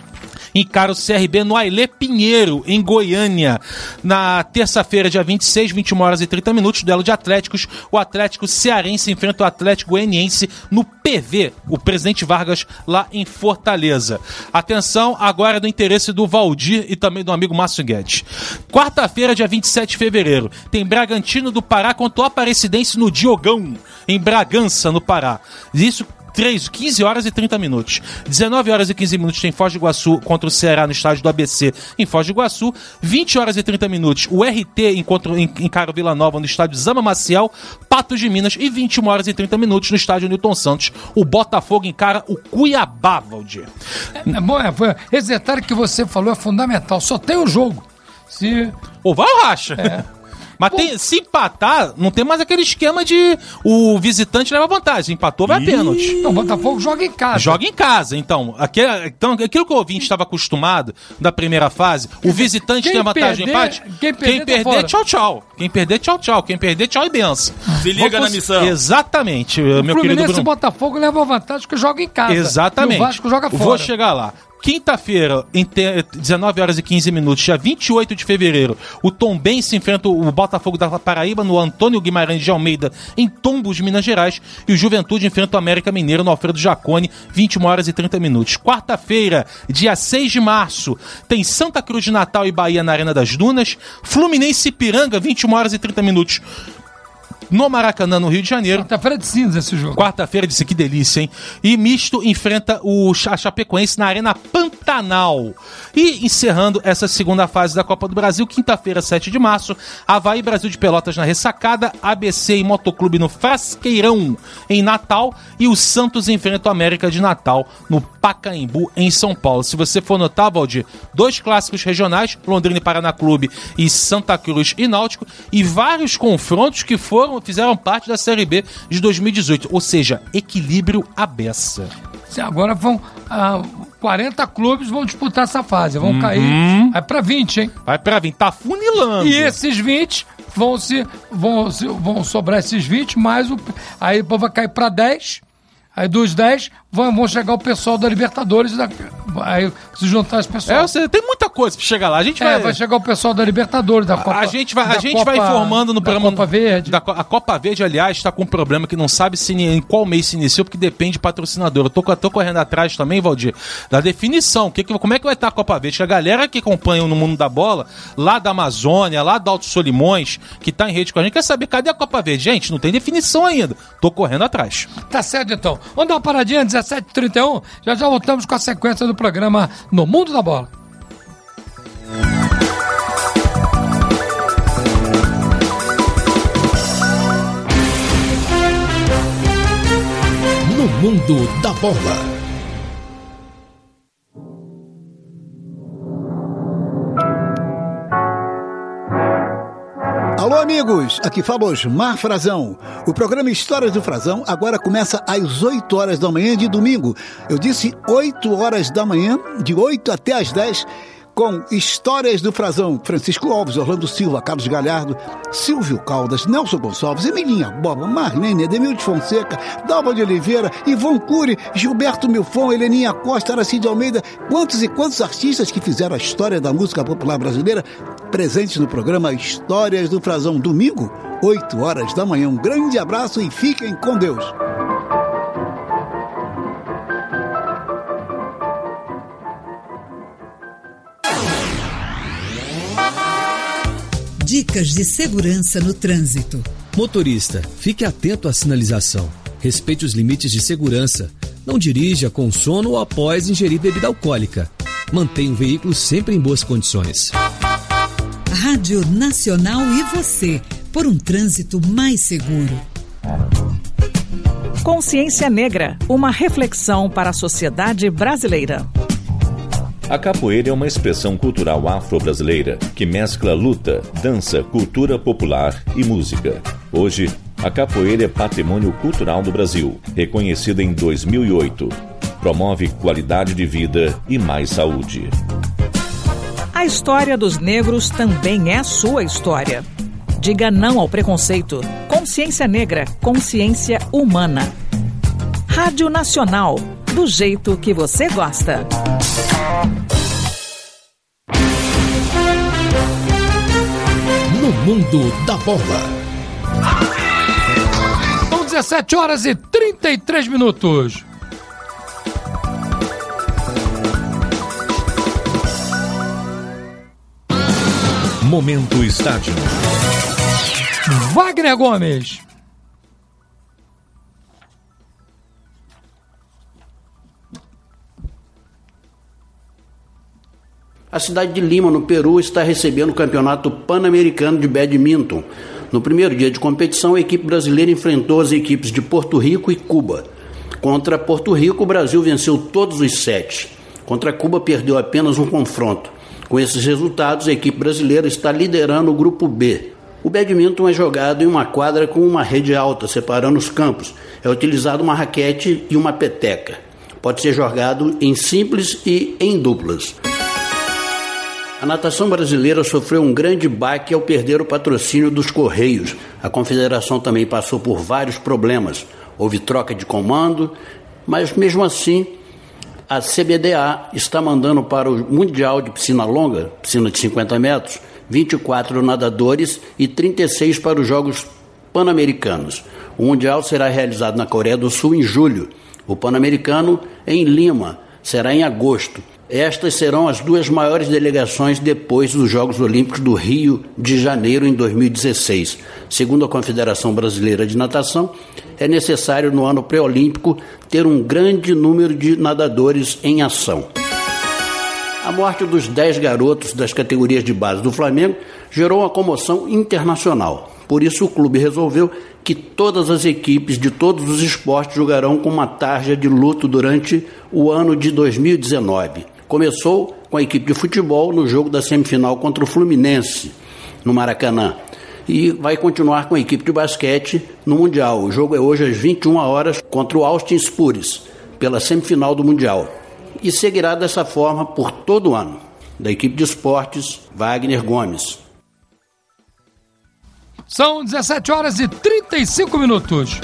encara o CRB no Ailê Pinheiro, em Goiânia. Na terça-feira, dia 26, 21 horas e 30 minutos, duelo de Atléticos. O Atlético Cearense enfrenta o Atlético Goianiense no PV, o Presidente Vargas, lá em Fortaleza. Atenção, agora é do interesse do Valdir e também do amigo Márcio Guedes. Quarta-feira, dia 27 de fevereiro, tem Bragantino do Pará contra o Aparecidense no Diogão, em Bragança, no Pará. Isso 15 horas e 30 minutos. 19 horas e 15 minutos tem Foz do Iguaçu contra o Ceará no estádio do ABC em Foz do Iguaçu. 20 horas e 30 minutos o RT encara o Vila Nova no estádio Zama Maciel, Patos de Minas. E 21 horas e 30 minutos no estádio Newton Santos, o Botafogo encara o Cuiabá, Valdir. Esse detalhe que você falou é fundamental. Só tem o jogo. Ou vai ou racha. Mas se empatar, não tem mais aquele esquema de o visitante leva vantagem. Empatou, vai a pênalti. Então, o Botafogo joga em casa. Joga em casa, então. Aquilo que o ouvinte estava acostumado da primeira fase, o visitante tem a vantagem de empate. Quem perder, tchau, tchau. Quem perder, tchau, tchau. Quem perder, tchau e benção. Se liga na missão. Exatamente, meu querido Bruno. Fluminense e Botafogo leva vantagem porque joga em casa. Exatamente. E o Vasco joga fora. Vou chegar lá. Quinta-feira, 19 horas e 15 minutos, dia 28 de fevereiro, o Tombense enfrenta o Botafogo da Paraíba no Antônio Guimarães de Almeida, em Tombos, Minas Gerais, e o Juventude enfrenta o América Mineiro no Alfredo Jaconi, 21 horas e 30 minutos. Quarta-feira, dia 6 de março, tem Santa Cruz de Natal e Bahia na Arena das Dunas, Fluminense e Ipiranga, 21 horas e 30 minutos. No Maracanã, no Rio de Janeiro. Quarta-feira de cinza esse jogo. Quarta-feira de cinza, que delícia, hein? E Misto enfrenta a Chapecoense na Arena Pantanal. E encerrando essa segunda fase da Copa do Brasil, quinta-feira, 7 de março, Avaí Brasil de Pelotas na Ressacada, ABC e Motoclube no Frasqueirão, em Natal, e o Santos enfrenta o América de Natal no Pacaembu, em São Paulo. Se você for notar, Valdir, 2 clássicos regionais, Londrina e Paraná Clube e Santa Cruz e Náutico, e vários confrontos que fizeram parte da Série B de 2018, ou seja, equilíbrio à beça. Agora vão 40 clubes vão disputar essa fase, vão cair, vai pra 20, hein? Vai pra 20, tá funilando. E esses 20 vão sobrar esses 20, mais aí vai cair pra 10, aí dos 10 vão chegar o pessoal da Libertadores, aí se juntar esse pessoal. Tem muita coisa pra chegar lá. A gente vai chegar o pessoal da Libertadores, da Copa. A gente vai informando no programa. Copa Verde. A Copa Verde, aliás, está com um problema que não sabe em qual mês se iniciou, porque depende de patrocinador. Eu tô correndo atrás também, Valdir, da definição. Como é que vai estar a Copa Verde? Que a galera que acompanha no Mundo da Bola, lá da Amazônia, lá do Alto Solimões, que tá em rede com a gente, quer saber cadê a Copa Verde? Gente, não tem definição ainda. Tô correndo atrás. Tá certo, então. Vamos dar uma paradinha, 17h31. Já voltamos com a sequência do programa No Mundo da Bola. No Mundo da Bola. Alô, amigos, aqui fala Osmar Frazão. O programa Histórias do Frazão agora começa às 8 horas da manhã de domingo. Eu disse 8 horas da manhã, de 8 até às 10, com Histórias do Frazão. Francisco Alves, Orlando Silva, Carlos Galhardo, Silvio Caldas, Nelson Gonçalves, Emilinha Boba, Marlene, Edemilde Fonseca, Dalva de Oliveira, Ivon Cury, Gilberto Milfon, Heleninha Costa, Aracide Almeida. Quantos e quantos artistas que fizeram a história da música popular brasileira presentes no programa Histórias do Frazão. Domingo, 8 horas da manhã. Um grande abraço e fiquem com Deus. Dicas de segurança no trânsito. Motorista, fique atento à sinalização. Respeite os limites de segurança. Não dirija com sono ou após ingerir bebida alcoólica. Mantenha o veículo sempre em boas condições. Rádio Nacional e você, por um trânsito mais seguro. Consciência Negra, uma reflexão para a sociedade brasileira. A capoeira é uma expressão cultural afro-brasileira que mescla luta, dança, cultura popular e música. Hoje, a capoeira é patrimônio cultural do Brasil, reconhecida em 2008. Promove qualidade de vida e mais saúde. A história dos negros também é sua história. Diga não ao preconceito. Consciência Negra, consciência humana. Rádio Nacional, do jeito que você gosta. no mundo da bola. São 17 horas e 33 minutos. Momento Estádio. Wagner Gomes. A cidade de Lima, no Peru, está recebendo o Campeonato Pan-Americano de Badminton. No primeiro dia de competição, a equipe brasileira enfrentou as equipes de Porto Rico e Cuba. Contra Porto Rico, o Brasil venceu todos os 7. Contra Cuba, perdeu apenas um confronto. Com esses resultados, a equipe brasileira está liderando o Grupo B. O badminton é jogado em uma quadra com uma rede alta, separando os campos. É utilizado uma raquete e uma peteca. Pode ser jogado em simples e em duplas. A natação brasileira sofreu um grande baque ao perder o patrocínio dos Correios. A confederação também passou por vários problemas. Houve troca de comando, mas mesmo assim a CBDA está mandando para o Mundial de Piscina Longa, piscina de 50 metros, 24 nadadores e 36 para os Jogos Pan-Americanos. O Mundial será realizado na Coreia do Sul em julho. O Pan-Americano em Lima será em agosto. Estas serão as duas maiores delegações depois dos Jogos Olímpicos do Rio de Janeiro em 2016. Segundo a Confederação Brasileira de Natação, é necessário no ano pré-olímpico ter um grande número de nadadores em ação. A morte dos 10 garotos das categorias de base do Flamengo gerou uma comoção internacional. Por isso o clube resolveu que todas as equipes de todos os esportes jogarão com uma tarja de luto durante o ano de 2019. Começou com a equipe de futebol no jogo da semifinal contra o Fluminense, no Maracanã. E vai continuar com a equipe de basquete no Mundial. O jogo é hoje às 21 horas contra o Austin Spurs, pela semifinal do Mundial. E seguirá dessa forma por todo o ano. Da equipe de esportes, Wagner Gomes. São 17 horas e 35 minutos.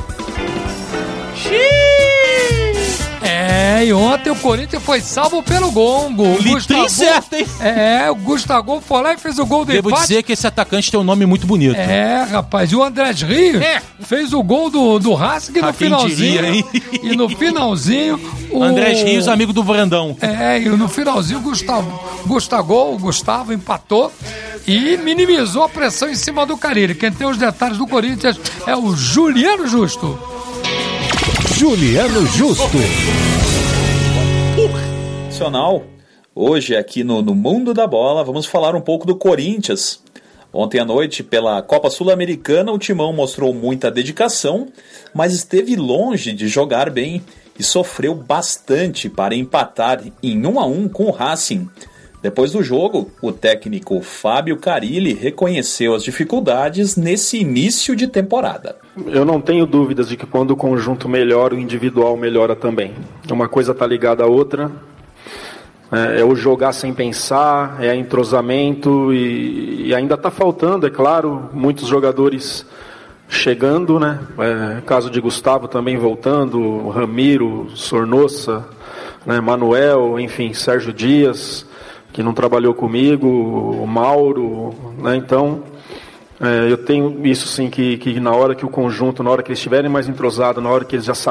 E ontem o Corinthians foi salvo pelo Gongo. Litrim certo, hein? O Gustavo foi lá e fez o gol do empate. Devo dizer que esse atacante tem um nome muito bonito. Rapaz. E o Andrés Rios fez o gol do Racing no finalzinho. Diria, hein? E no finalzinho... Andrés Rios, amigo do Brandão. E no finalzinho o Gustavo empatou e minimizou a pressão em cima do Carille. Quem tem os detalhes do Corinthians é o Juliano Justo. Juliano Justo. Hoje aqui no Mundo da Bola vamos falar um pouco do Corinthians. Ontem à noite, pela Copa Sul-Americana, o Timão mostrou muita dedicação, mas esteve longe de jogar bem e sofreu bastante para empatar em 1-1 com o Racing. Depois do jogo, o técnico Fábio Carille reconheceu as dificuldades nesse início de temporada. Eu não tenho dúvidas de que quando o conjunto melhora, o individual melhora também. Uma coisa está ligada à outra. É o jogar sem pensar, é entrosamento e ainda está faltando, é claro, muitos jogadores chegando, né? Caso de Gustavo também voltando, Ramiro, Sornosa, né? Manuel, enfim, Sérgio Dias, que não trabalhou comigo, o Mauro, né? Então, eu tenho isso sim, que na hora que o conjunto, na hora que eles estiverem mais entrosados, na hora que eles já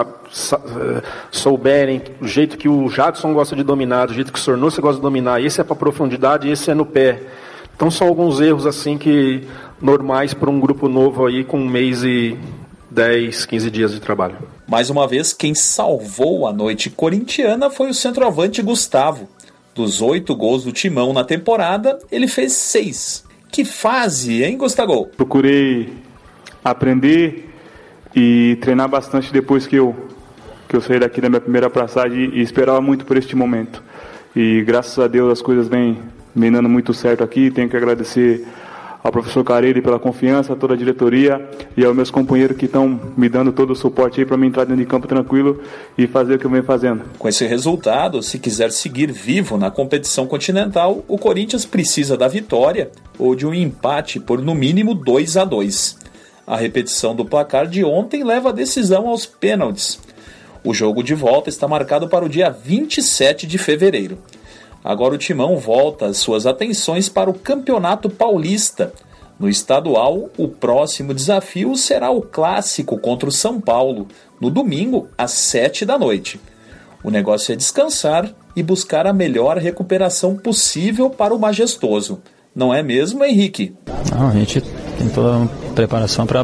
souberem o jeito que o Jadson gosta de dominar, do jeito que o Sornosa gosta de dominar, esse é para profundidade e esse é no pé. Então são alguns erros assim que normais para um grupo novo aí com 1 mês e 10, 15 dias de trabalho. Mais uma vez, quem salvou a noite corintiana foi o centroavante Gustavo. Dos 8 gols do Timão na temporada, ele fez 6. Que fase, hein, Gustavo? Procurei aprender e treinar bastante depois que eu saí daqui da minha primeira passagem e esperava muito por este momento. E graças a Deus as coisas vêm dando muito certo aqui. Tenho que agradecer ao professor Carille pela confiança, a toda a diretoria e aos meus companheiros que estão me dando todo o suporte aí para me entrar dentro de campo tranquilo e fazer o que eu venho fazendo. Com esse resultado, se quiser seguir vivo na competição continental, o Corinthians precisa da vitória ou de um empate por no mínimo 2-2. A repetição do placar de ontem leva a decisão aos pênaltis. O jogo de volta está marcado para o dia 27 de fevereiro. Agora o Timão volta as suas atenções para o Campeonato Paulista. No estadual, o próximo desafio será o clássico contra o São Paulo, no domingo, às 7 da noite. O negócio é descansar e buscar a melhor recuperação possível para o Majestoso. Não é mesmo, Henrique? A gente tem toda a preparação para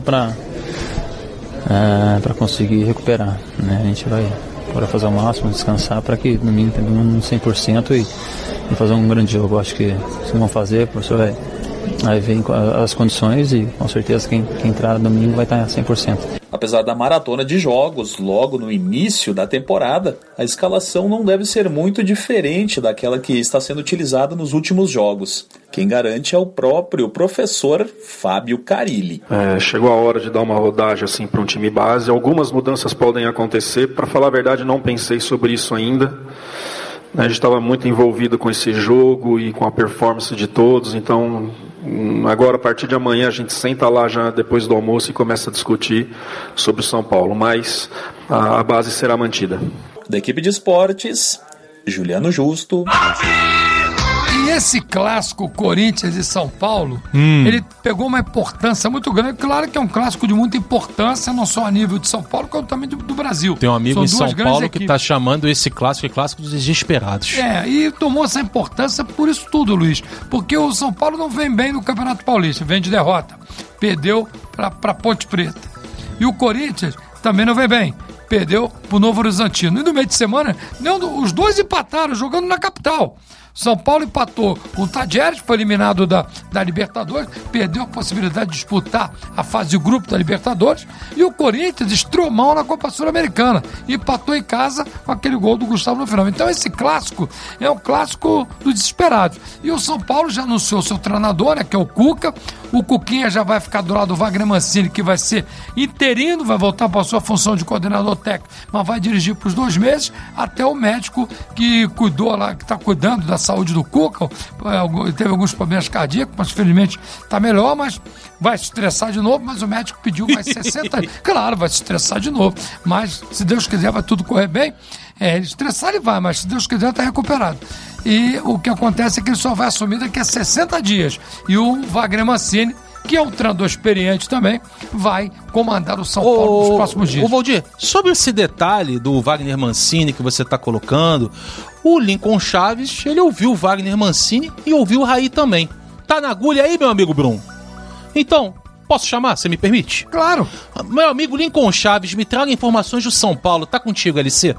conseguir recuperar, né? A gente vai agora fazer o máximo, descansar para que domingo tenha um 100% e fazer um grande jogo. Acho que vocês vão fazer, o professor vai ver as condições e com certeza quem entrar domingo vai estar 100%. Apesar da maratona de jogos logo no início da temporada, a escalação não deve ser muito diferente daquela que está sendo utilizada nos últimos jogos. Quem garante é o próprio professor Fábio Carilli. Chegou a hora de dar uma rodagem assim, para um time base. Algumas mudanças podem acontecer. Para falar a verdade, não pensei sobre isso ainda. A gente estava muito envolvido com esse jogo e com a performance de todos, então agora a partir de amanhã a gente senta lá já depois do almoço e começa a discutir sobre o São Paulo, mas a base será mantida. Da equipe de esportes, Juliano Justo. E esse clássico Corinthians e São Paulo, ele pegou uma importância muito grande. Claro que é um clássico de muita importância, não só a nível de São Paulo, como também do Brasil. Tem um amigo em São Paulo que está chamando esse clássico de clássico dos desesperados. E tomou essa importância por isso tudo, Luiz. Porque o São Paulo não vem bem no Campeonato Paulista, vem de derrota. Perdeu para Ponte Preta. E o Corinthians também não vem bem. Perdeu para o Novo Horizontino. E no meio de semana, os dois empataram, jogando na capital. São Paulo empatou com o Tadieres, foi eliminado da Libertadores, perdeu a possibilidade de disputar a fase de grupo da Libertadores, e o Corinthians estreou mal na Copa Sul-Americana, empatou em casa com aquele gol do Gustavo no final. Então esse clássico é um clássico dos desesperados. E o São Paulo já anunciou seu treinador, né, que é o Cuca. O Cuquinha já vai ficar do lado do Wagner Mancini, que vai ser interino, vai voltar para a sua função de coordenador técnico, mas vai dirigir por 2 meses, até o médico que cuidou lá, que está cuidando da saúde do Cuca, teve alguns problemas cardíacos, mas felizmente está melhor, mas vai se estressar de novo, mas o médico pediu mais 60 dias. Claro, vai se estressar de novo, mas se Deus quiser vai tudo correr bem. Ele estressar ele vai, mas se Deus quiser está recuperado. E o que acontece é que ele só vai assumir daqui a 60 dias. E o Wagner Mancini, que é um treinador experiente também, vai comandar o São Paulo nos próximos dias. Valdir, sobre esse detalhe do Wagner Mancini que você está colocando, o Lincoln Chaves, ele ouviu o Wagner Mancini e ouviu o Raí também. Tá na agulha aí, meu amigo Bruno? Então, posso chamar, você me permite? Claro. Meu amigo Lincoln Chaves, me traga informações do São Paulo. Tá contigo, LC?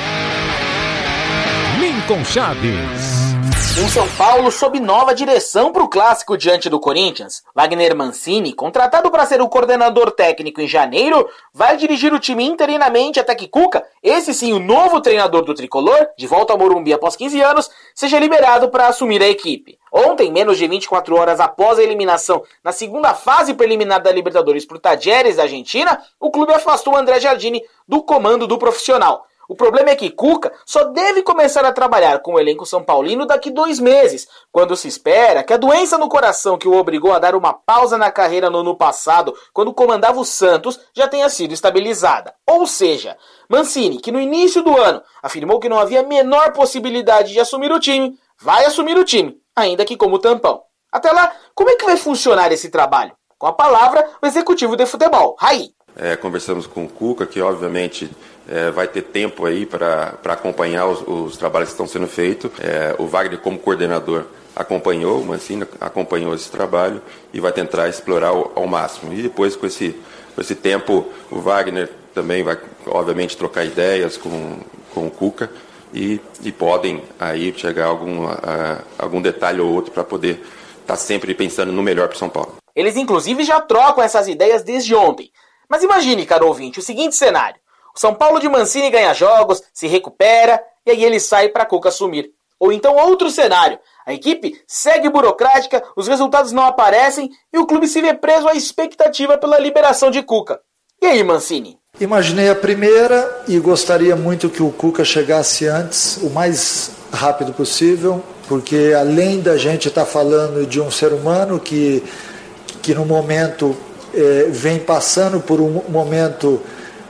Lincoln Chaves. Um São Paulo sob nova direção para o clássico diante do Corinthians. Wagner Mancini, contratado para ser o coordenador técnico em janeiro, vai dirigir o time interinamente até que Cuca, esse sim o novo treinador do tricolor, de volta ao Morumbi após 15 anos, seja liberado para assumir a equipe. Ontem, menos de 24 horas após a eliminação na segunda fase preliminar da Libertadores por Tadieres da Argentina, o clube afastou André Jardine do comando do profissional. O problema é que Cuca só deve começar a trabalhar com o elenco São Paulino daqui 2 meses, quando se espera que a doença no coração que o obrigou a dar uma pausa na carreira no ano passado, quando comandava o Santos, já tenha sido estabilizada. Ou seja, Mancini, que no início do ano afirmou que não havia a menor possibilidade de assumir o time, vai assumir o time, ainda que como tampão. Até lá, como é que vai funcionar esse trabalho? Com a palavra, o executivo de futebol, Raí. Conversamos com o Cuca, que obviamente vai ter tempo aí para acompanhar os trabalhos que estão sendo feitos. O Wagner, como coordenador, acompanhou, o Mancini acompanhou esse trabalho e vai tentar explorar ao máximo. E depois, com esse tempo, o Wagner também vai, obviamente, trocar ideias com o Cuca e podem aí chegar algum detalhe ou outro para poder estar sempre pensando no melhor para o São Paulo. Eles, inclusive, já trocam essas ideias desde ontem. Mas imagine, caro ouvinte, o seguinte cenário. O São Paulo de Mancini ganha jogos, se recupera, e aí ele sai para Cuca assumir. Ou então outro cenário. A equipe segue burocrática, os resultados não aparecem e o clube se vê preso à expectativa pela liberação de Cuca. E aí, Mancini? Imaginei a primeira e gostaria muito que o Cuca chegasse antes, o mais rápido possível, porque além da gente estar falando de um ser humano que no momento vem passando por um momento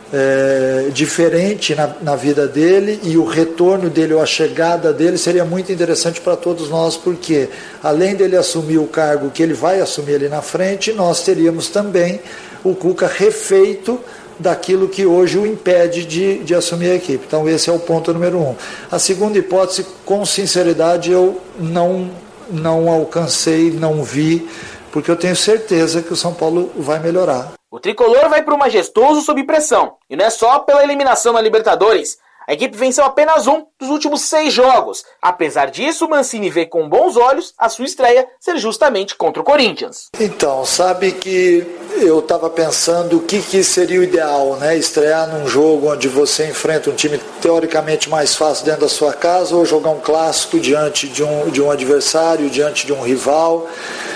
diferente na vida dele, e o retorno dele ou a chegada dele seria muito interessante para todos nós, porque além dele assumir o cargo que ele vai assumir ali na frente, nós teríamos também o Cuca refeito daquilo que hoje o impede de assumir a equipe. Então esse é o ponto número 1. A segunda hipótese, com sinceridade, eu não alcancei, não vi, porque eu tenho certeza que o São Paulo vai melhorar. O tricolor vai para o majestoso sob pressão, e não é só pela eliminação na Libertadores. A equipe venceu apenas um dos últimos 6 jogos. Apesar disso, Mancini vê com bons olhos a sua estreia ser justamente contra o Corinthians. Então, sabe que eu estava pensando o que seria o ideal, né? Estrear num jogo onde você enfrenta um time teoricamente mais fácil dentro da sua casa, ou jogar um clássico diante de um adversário, diante de um rival.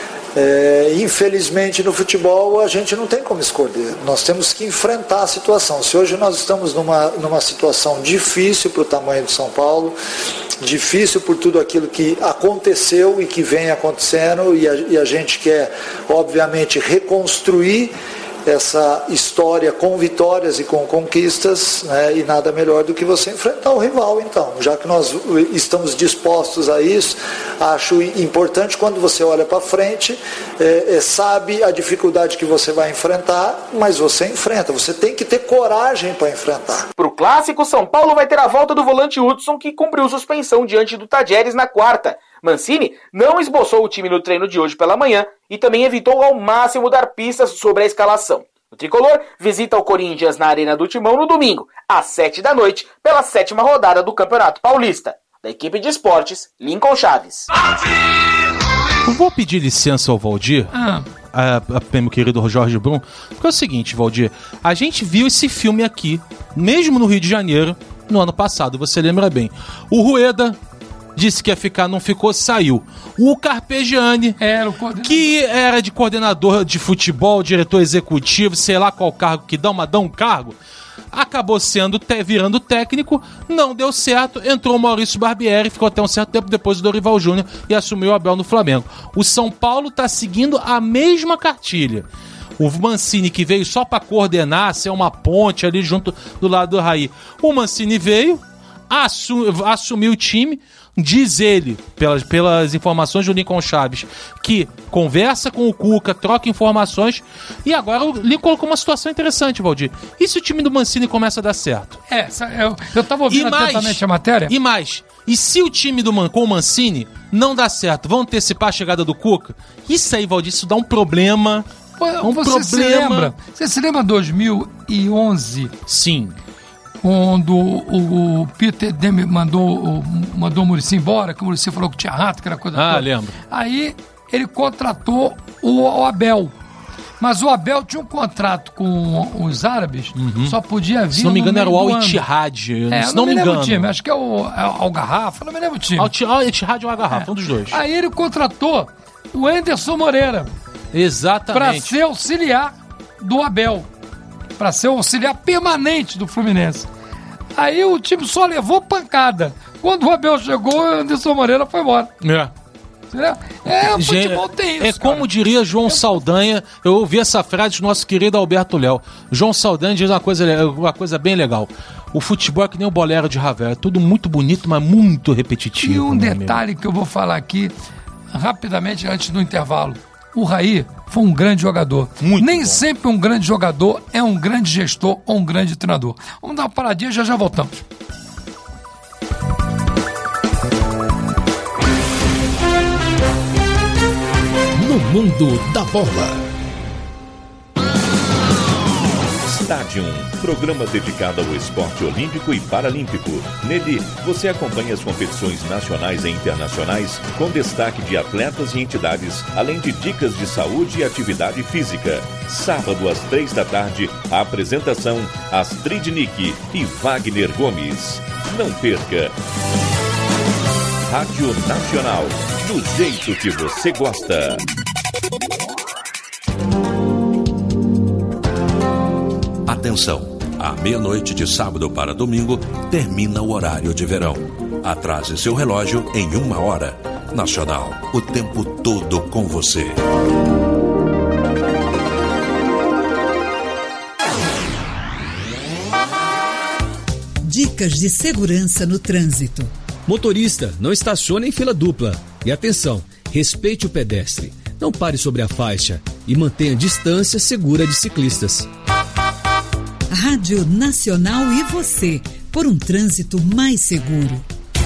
Infelizmente no futebol a gente não tem como escolher, nós temos que enfrentar a situação. Se hoje nós estamos numa situação difícil para o tamanho do São Paulo, difícil por tudo aquilo que aconteceu e que vem acontecendo, e a gente quer obviamente reconstruir essa história com vitórias e com conquistas, né? E nada melhor do que você enfrentar o rival. Então, já que nós estamos dispostos a isso, acho importante, quando você olha para frente, sabe a dificuldade que você vai enfrentar, mas você enfrenta, você tem que ter coragem para enfrentar. Para o clássico, São Paulo vai ter a volta do volante Hudson, que cumpriu suspensão diante do Tajeres na quarta. Mancini não esboçou o time no treino de hoje pela manhã e também evitou ao máximo dar pistas sobre a escalação. O tricolor visita o Corinthians na Arena do Timão no domingo, às 7 da noite, pela 7ª rodada do Campeonato Paulista. Da equipe de esportes, Lincoln Chaves. Vou pedir licença ao Valdir, meu querido Jorge Brum, porque é o seguinte, Valdir, a gente viu esse filme aqui, mesmo no Rio de Janeiro, no ano passado, você lembra bem. O Rueda disse que ia ficar, não ficou, saiu. O Carpegiani, que era de coordenador de futebol, diretor executivo, sei lá qual cargo que dá um cargo, acabou virando técnico, não deu certo, entrou o Maurício Barbieri, ficou até um certo tempo depois do Dorival Júnior e assumiu o Abel no Flamengo. O São Paulo está seguindo a mesma cartilha. O Mancini, que veio só para coordenar, ser uma ponte ali junto do lado do Raí. O Mancini veio, assumiu o time. Diz ele, pelas informações do Lincoln Chaves, que conversa com o Cuca, troca informações, e agora o Lincoln colocou uma situação interessante, Valdir. E se o time do Mancini começa a dar certo? Eu tava ouvindo atentamente a matéria. E se o time com o Mancini não dá certo, vão antecipar a chegada do Cuca? Isso aí, Valdir, isso dá um problema. Você se lembra 2011? Sim. Quando o Peter Demme mandou o Muricy embora, que o Muricy falou que tinha rato, que era coisa toda. Lembro. Aí ele contratou o Abel. Mas o Abel tinha um contrato com os árabes, só podia vir. Se não me engano, era o Al-Ittihad. Se não me engano. O time, acho que é o Al-Garrafa, não me lembro o time. Al-Ittihad ou Al-Garrafa, um dos dois. Aí ele contratou o Anderson Moreira. Exatamente. Para ser auxiliar do Abel. Para ser o auxiliar permanente do Fluminense. Aí o time só levou pancada. Quando o Abel chegou, o Anderson Moreira foi embora. O futebol tem isso. Como diria João Saldanha, eu ouvi essa frase do nosso querido Alberto Léo. João Saldanha diz uma coisa bem legal. O futebol é que nem o bolero de Ravel. É tudo muito bonito, mas muito repetitivo. E um detalhe que eu vou falar aqui, rapidamente, antes do intervalo. O Raí foi um grande jogador. Nem sempre um grande jogador é um grande gestor ou um grande treinador. Vamos dar uma paradinha e já voltamos. No mundo da bola. Stadium, programa dedicado ao esporte olímpico e paralímpico. Nele, você acompanha as competições nacionais e internacionais, com destaque de atletas e entidades, além de dicas de saúde e atividade física. Sábado, às 3 da tarde, a apresentação Astrid Nick e Wagner Gomes. Não perca! Rádio Nacional, do jeito que você gosta. Atenção! À meia-noite de sábado para domingo, termina o horário de verão. Atrase seu relógio em 1 hora. Nacional, o tempo todo com você. Dicas de segurança no trânsito. Motorista, não estacione em fila dupla. E atenção, respeite o pedestre. Não pare sobre a faixa e mantenha distância segura de ciclistas. Rádio Nacional e você, por um trânsito mais seguro.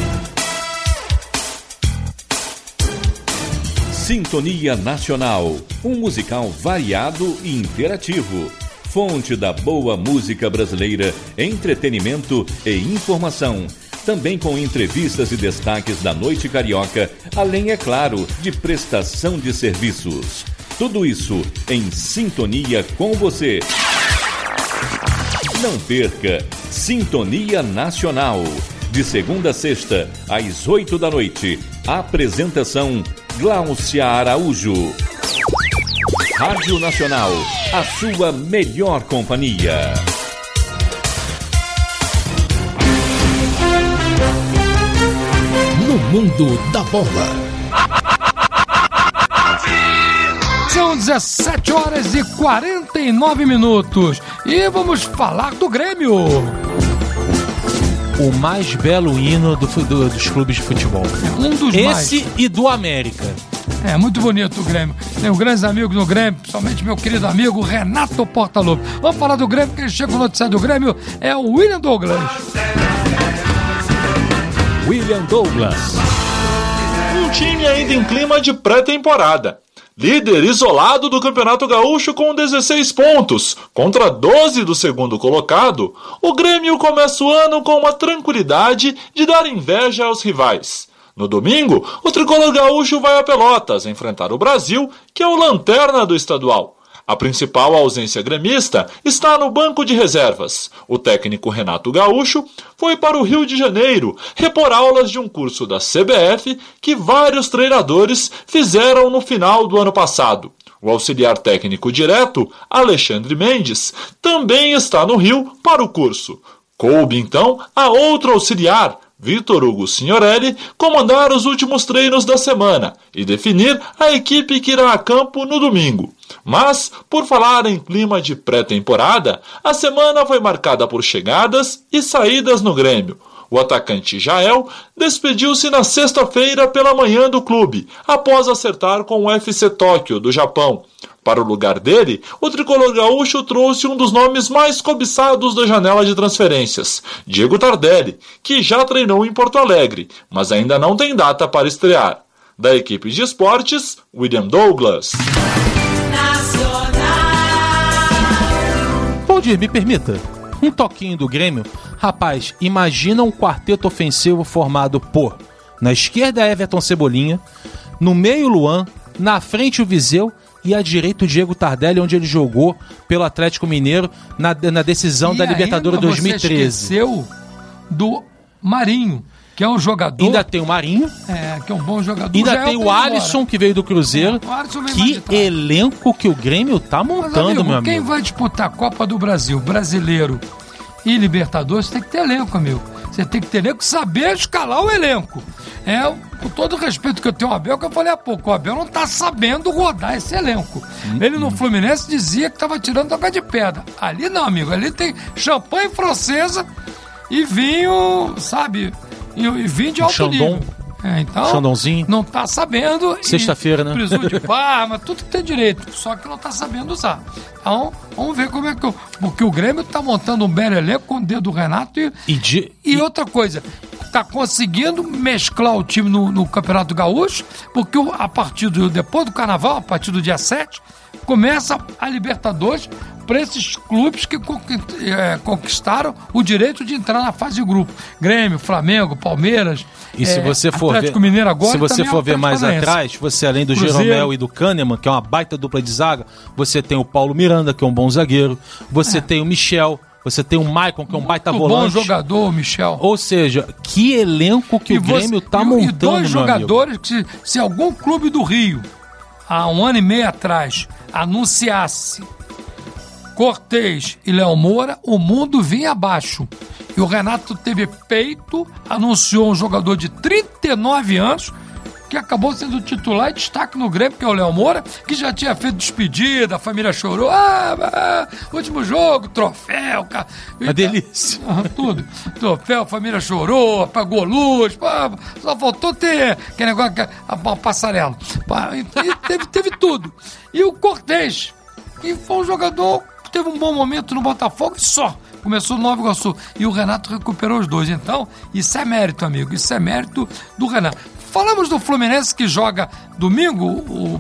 Sintonia Nacional, um musical variado e interativo. Fonte da boa música brasileira, entretenimento e informação. Também com entrevistas e destaques da noite carioca, além, é claro, de prestação de serviços. Tudo isso em sintonia com você. Não perca Sintonia Nacional, de segunda a sexta, às 8 da noite. Apresentação Gláucia Araújo. Rádio Nacional, a sua melhor companhia. No mundo da bola. São 17 horas e 49 minutos e vamos falar do Grêmio. O mais belo hino dos clubes de futebol. Um dos Esse mais. E do América. É muito bonito o Grêmio. Tenho grandes amigos no Grêmio, principalmente meu querido amigo Renato Portaluppi. Vamos falar do Grêmio, porque chega o noticiário do Grêmio, é o William Douglas. William Douglas. Um time ainda em clima de pré-temporada. Líder isolado do Campeonato Gaúcho com 16 pontos, contra 12 do segundo colocado, o Grêmio começa o ano com uma tranquilidade de dar inveja aos rivais. No domingo, o tricolor gaúcho vai a Pelotas enfrentar o Brasil, que é o lanterna do estadual. A principal ausência gremista está no banco de reservas. O técnico Renato Gaúcho foi para o Rio de Janeiro repor aulas de um curso da CBF que vários treinadores fizeram no final do ano passado. O auxiliar técnico direto, Alexandre Mendes, também está no Rio para o curso. Coube, então, a outro auxiliar, Vitor Hugo Signorelli, comandar os últimos treinos da semana e definir a equipe que irá a campo no domingo. Mas, por falar em clima de pré-temporada, a semana foi marcada por chegadas e saídas no Grêmio. O atacante Jael despediu-se na sexta-feira pela manhã do clube, após acertar com o FC Tóquio, do Japão. Para o lugar dele, o tricolor gaúcho trouxe um dos nomes mais cobiçados da janela de transferências, Diego Tardelli, que já treinou em Porto Alegre, mas ainda não tem data para estrear. Da equipe de esportes, William Douglas. Valdir, me permita, um toquinho do Grêmio. Rapaz, imagina um quarteto ofensivo formado por, na esquerda, Everton Cebolinha, no meio, Luan, na frente, o Viseu, e à direita o Diego Tardelli, onde ele jogou pelo Atlético Mineiro na decisão da Libertadores 2013. Você esqueceu do Marinho, que é um jogador... Ainda tem o Marinho. Que é um bom jogador. Ainda tem o Alisson, que veio do Cruzeiro. Que elenco que o Grêmio tá montando, amigo, meu amigo. Quem vai disputar a Copa do Brasil, brasileiro e Libertadores, tem que ter elenco, amigo. Você tem que ter elenco, saber escalar o elenco. Com todo o respeito que eu tenho ao Abel, que eu falei há pouco, o Abel não tá sabendo rodar esse elenco. Ele no Fluminense dizia que tava tirando água de pedra. Ali não, amigo, ali tem champanhe francesa e vinho, sabe, e vinho de alto nível. Então, Xandãozinho. Não tá sabendo. Sexta-feira, né? Presunto de Parma, tudo que tem direito, só que não tá sabendo usar. Então, vamos ver como é que porque o Grêmio tá montando um belo elenco com o dedo do Renato e outra coisa, tá conseguindo mesclar o time no Campeonato Gaúcho, porque depois do Carnaval, a partir do dia 7, começa a Libertadores para esses clubes que conquistaram o direito de entrar na fase de grupo. Grêmio, Flamengo, Palmeiras, e se você for Atlético Mineiro agora. Se você for ver mais atrás, você além do Jeromel e do Kahneman, que é uma baita dupla de zaga, você tem o Paulo Miranda, que é um bom zagueiro, você tem o Michel, você tem o Maicon, que é um baita volante. Bom jogador, Michel. Ou seja, que elenco que o Grêmio tá montando, e dois jogadores que se algum clube do Rio, há um ano e meio atrás, anunciasse Cortez e Léo Moura, o mundo vinha abaixo. E o Renato teve peito, anunciou um jogador de 39 anos que acabou sendo titular e destaque no Grêmio, que é o Léo Moura, que já tinha feito despedida, a família chorou, último jogo, troféu, cara. Uma delícia. Tudo. Troféu, a família chorou, apagou luz, só faltou ter aquele negócio, a passarela. E teve tudo. E o Cortez, que foi um jogador que teve um bom momento no Botafogo e só. Começou no Nova Iguaçu. E o Renato recuperou os dois. Então, isso é mérito, amigo. Isso é mérito do Renato. Falamos do Fluminense, que joga domingo,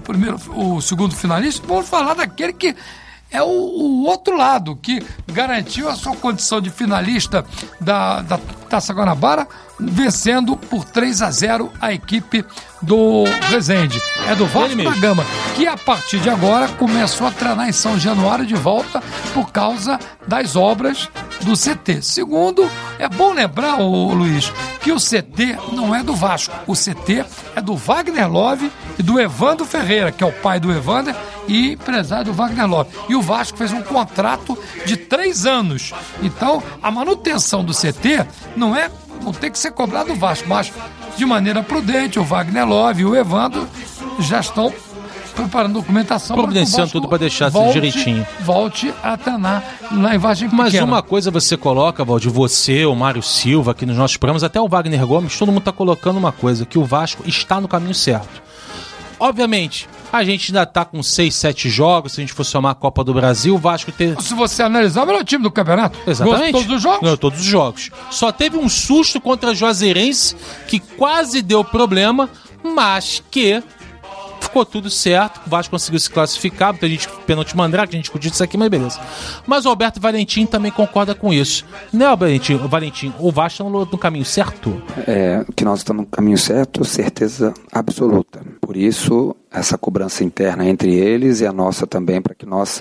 o segundo finalista. Vamos falar daquele que é o outro lado, que garantiu a sua condição de finalista da Taça Guanabara, vencendo por 3-0 a equipe do Resende. É do Vasco da Gama, que a partir de agora começou a treinar em São Januário de volta por causa das obras do CT. Segundo, é bom lembrar, Luiz, que o CT não é do Vasco. O CT é do Wagner Love e do Evandro Ferreira, que é o pai do Evander e empresário do Wagner Love. E o Vasco fez um contrato de 3 anos. Então, a manutenção do CT não tem que ser cobrado do Vasco, mas de maneira prudente, o Wagner Love e o Evandro já estão preparando documentação, providenciando tudo para deixar tudo direitinho. Volte a treinar lá em Vargem Pequena. Mas uma coisa você coloca, Valdir, você, o Mário Silva, aqui nos nossos programas, até o Wagner Gomes, todo mundo está colocando uma coisa, que o Vasco está no caminho certo. Obviamente, a gente ainda tá com 6, 7 jogos, se a gente for somar a Copa do Brasil, o Vasco ter... Se você analisar, o melhor time do campeonato. Exatamente. Todos os jogos? Ganhou todos os jogos. Só teve um susto contra a Juazeirense, que quase deu problema, mas que ficou tudo certo, o Vasco conseguiu se classificar, muita gente pênalti mandrake, a gente discutiu isso aqui, mas beleza. Mas o Alberto Valentim também concorda com isso. Né, Valentim, o Vasco está no caminho certo? Que nós estamos no caminho certo, certeza absoluta. Por isso, essa cobrança interna entre eles e a nossa também, para que nós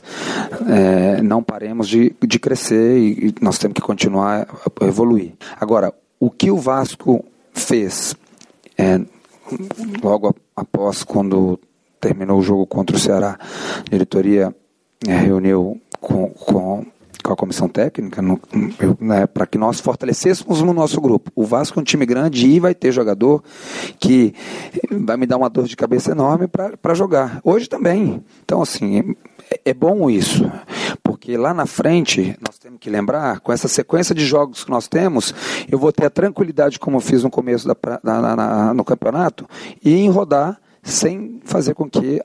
não paremos de crescer e nós temos que continuar a evoluir. Agora, o que o Vasco fez logo após, quando terminou o jogo contra o Ceará, a diretoria reuniu com a comissão técnica para que nós fortalecêssemos o nosso grupo. O Vasco é um time grande e vai ter jogador que vai me dar uma dor de cabeça enorme para jogar. Hoje também. Então, assim, é bom isso, porque lá na frente, nós temos que lembrar, com essa sequência de jogos que nós temos, eu vou ter a tranquilidade, como eu fiz no começo no campeonato, e em rodar sem fazer com que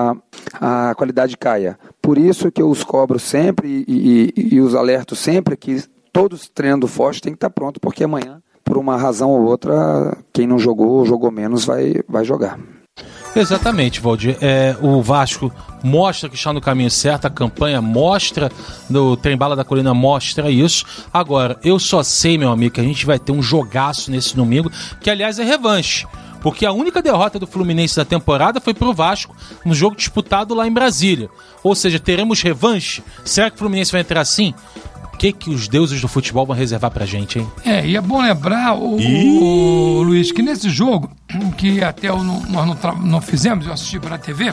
a qualidade caia. Por isso que eu os cobro sempre e os alerto sempre que todos treinando forte tem que estar pronto, porque amanhã, por uma razão ou outra, quem não jogou menos vai jogar. Exatamente, Valdir. O Vasco mostra que está no caminho certo, a campanha mostra, no Trem Bala da Colina mostra isso. Agora, eu só sei, meu amigo, que a gente vai ter um jogaço nesse domingo, que aliás é revanche. Porque a única derrota do Fluminense da temporada foi pro Vasco no jogo disputado lá em Brasília. Ou seja, teremos revanche? Será que o Fluminense vai entrar assim? O que os deuses do futebol vão reservar pra gente, hein? E é bom lembrar, o Luiz, que nesse jogo, que até nós não fizemos, eu assisti pela TV,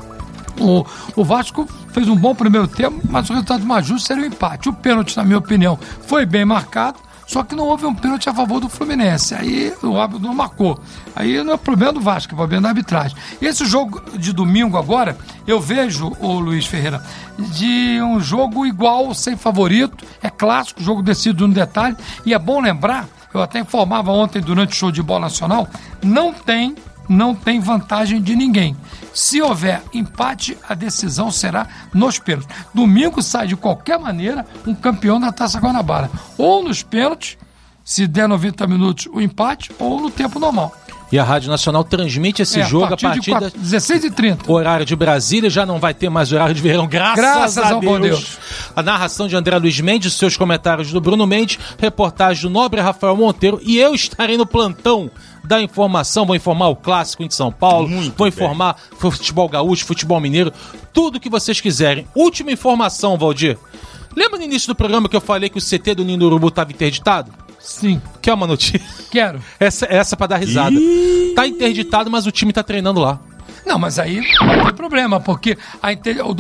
o Vasco fez um bom primeiro tempo, mas o resultado mais justo seria o empate. O pênalti, na minha opinião, foi bem marcado, só que não houve um pênalti a favor do Fluminense. Aí o árbitro não marcou. Aí não é problema do Vasco, é problema da arbitragem. Esse jogo de domingo agora, eu vejo, o Luiz Ferreira, de um jogo igual, sem favorito. É clássico, jogo decidido no detalhe. E é bom lembrar, eu até informava ontem durante o show de bola nacional, não tem vantagem de ninguém. Se houver empate, a decisão será nos pênaltis. Domingo sai de qualquer maneira um campeão da Taça Guanabara. Ou nos pênaltis, se der 90 minutos o empate, ou no tempo normal. E a Rádio Nacional transmite esse jogo a partir das 16h30. Horário de Brasília, já não vai ter mais horário de verão, graças a Deus. A narração de André Luiz Mendes, seus comentários do Bruno Mendes, reportagem do nobre Rafael Monteiro, e eu estarei no plantão da informação, vou informar o clássico de São Paulo, vou informar futebol gaúcho, futebol mineiro, tudo que vocês quiserem. Última informação, Valdir. Lembra no início do programa que eu falei que o CT do Ninho do Urubu estava interditado? Sim. Quer uma notícia? Quero. Essa pra dar risada. Tá interditado, mas o time tá treinando lá. Não, mas aí não tem problema, porque aí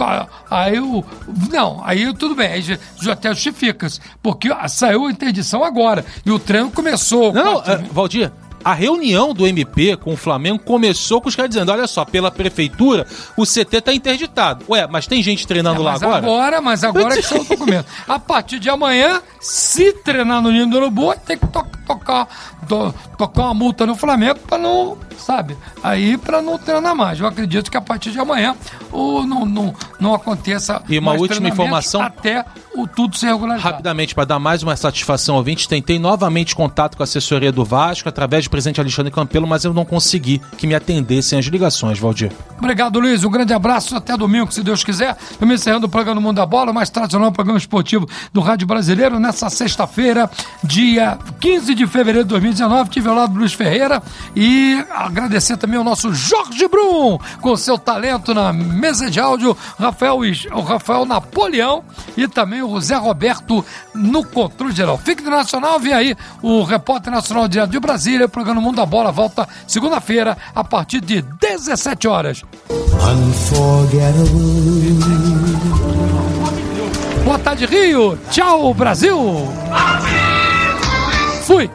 tudo bem, aí já até justifica, porque saiu a interdição agora, e o treino começou. Valdir, A reunião do MP com o Flamengo começou com os caras dizendo, olha só, pela prefeitura, o CT tá interditado. Ué, mas tem gente treinando lá agora? Mas agora que são os documentos. A partir de amanhã, se treinar no Ninho do Urubu, tem que tocar uma multa no Flamengo pra não, sabe? Aí pra não treinar mais. Eu acredito que a partir de amanhã não aconteça e uma última informação até o tudo ser regularizado. Rapidamente, para dar mais uma satisfação ao ouvinte, tentei novamente contato com a assessoria do Vasco através do presidente Alexandre Campelo, mas eu não consegui que me atendessem as ligações, Valdir. Obrigado, Luiz. Um grande abraço. Até domingo, se Deus quiser. Estamos encerrando o programa Mundo da Bola, o mais tradicional programa esportivo do Rádio Brasileiro. Nessa sexta-feira, dia 15 de fevereiro de 2019, tive ao lado do Luiz Ferreira e agradecer também ao nosso Jorge Brum, com seu talento na mesa de áudio, o Rafael Napoleão e também o Zé Roberto no controle geral. Fique do Nacional, vem aí o Repórter Nacional Direto de Brasília. O programa Mundo da Bola volta segunda-feira a partir de 17 horas. Boa tarde, Rio. Tchau, Brasil. Fui.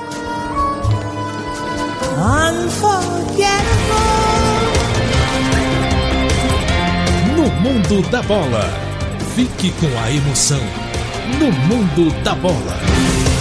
No Mundo da Bola. Fique com a emoção. No Mundo da Bola.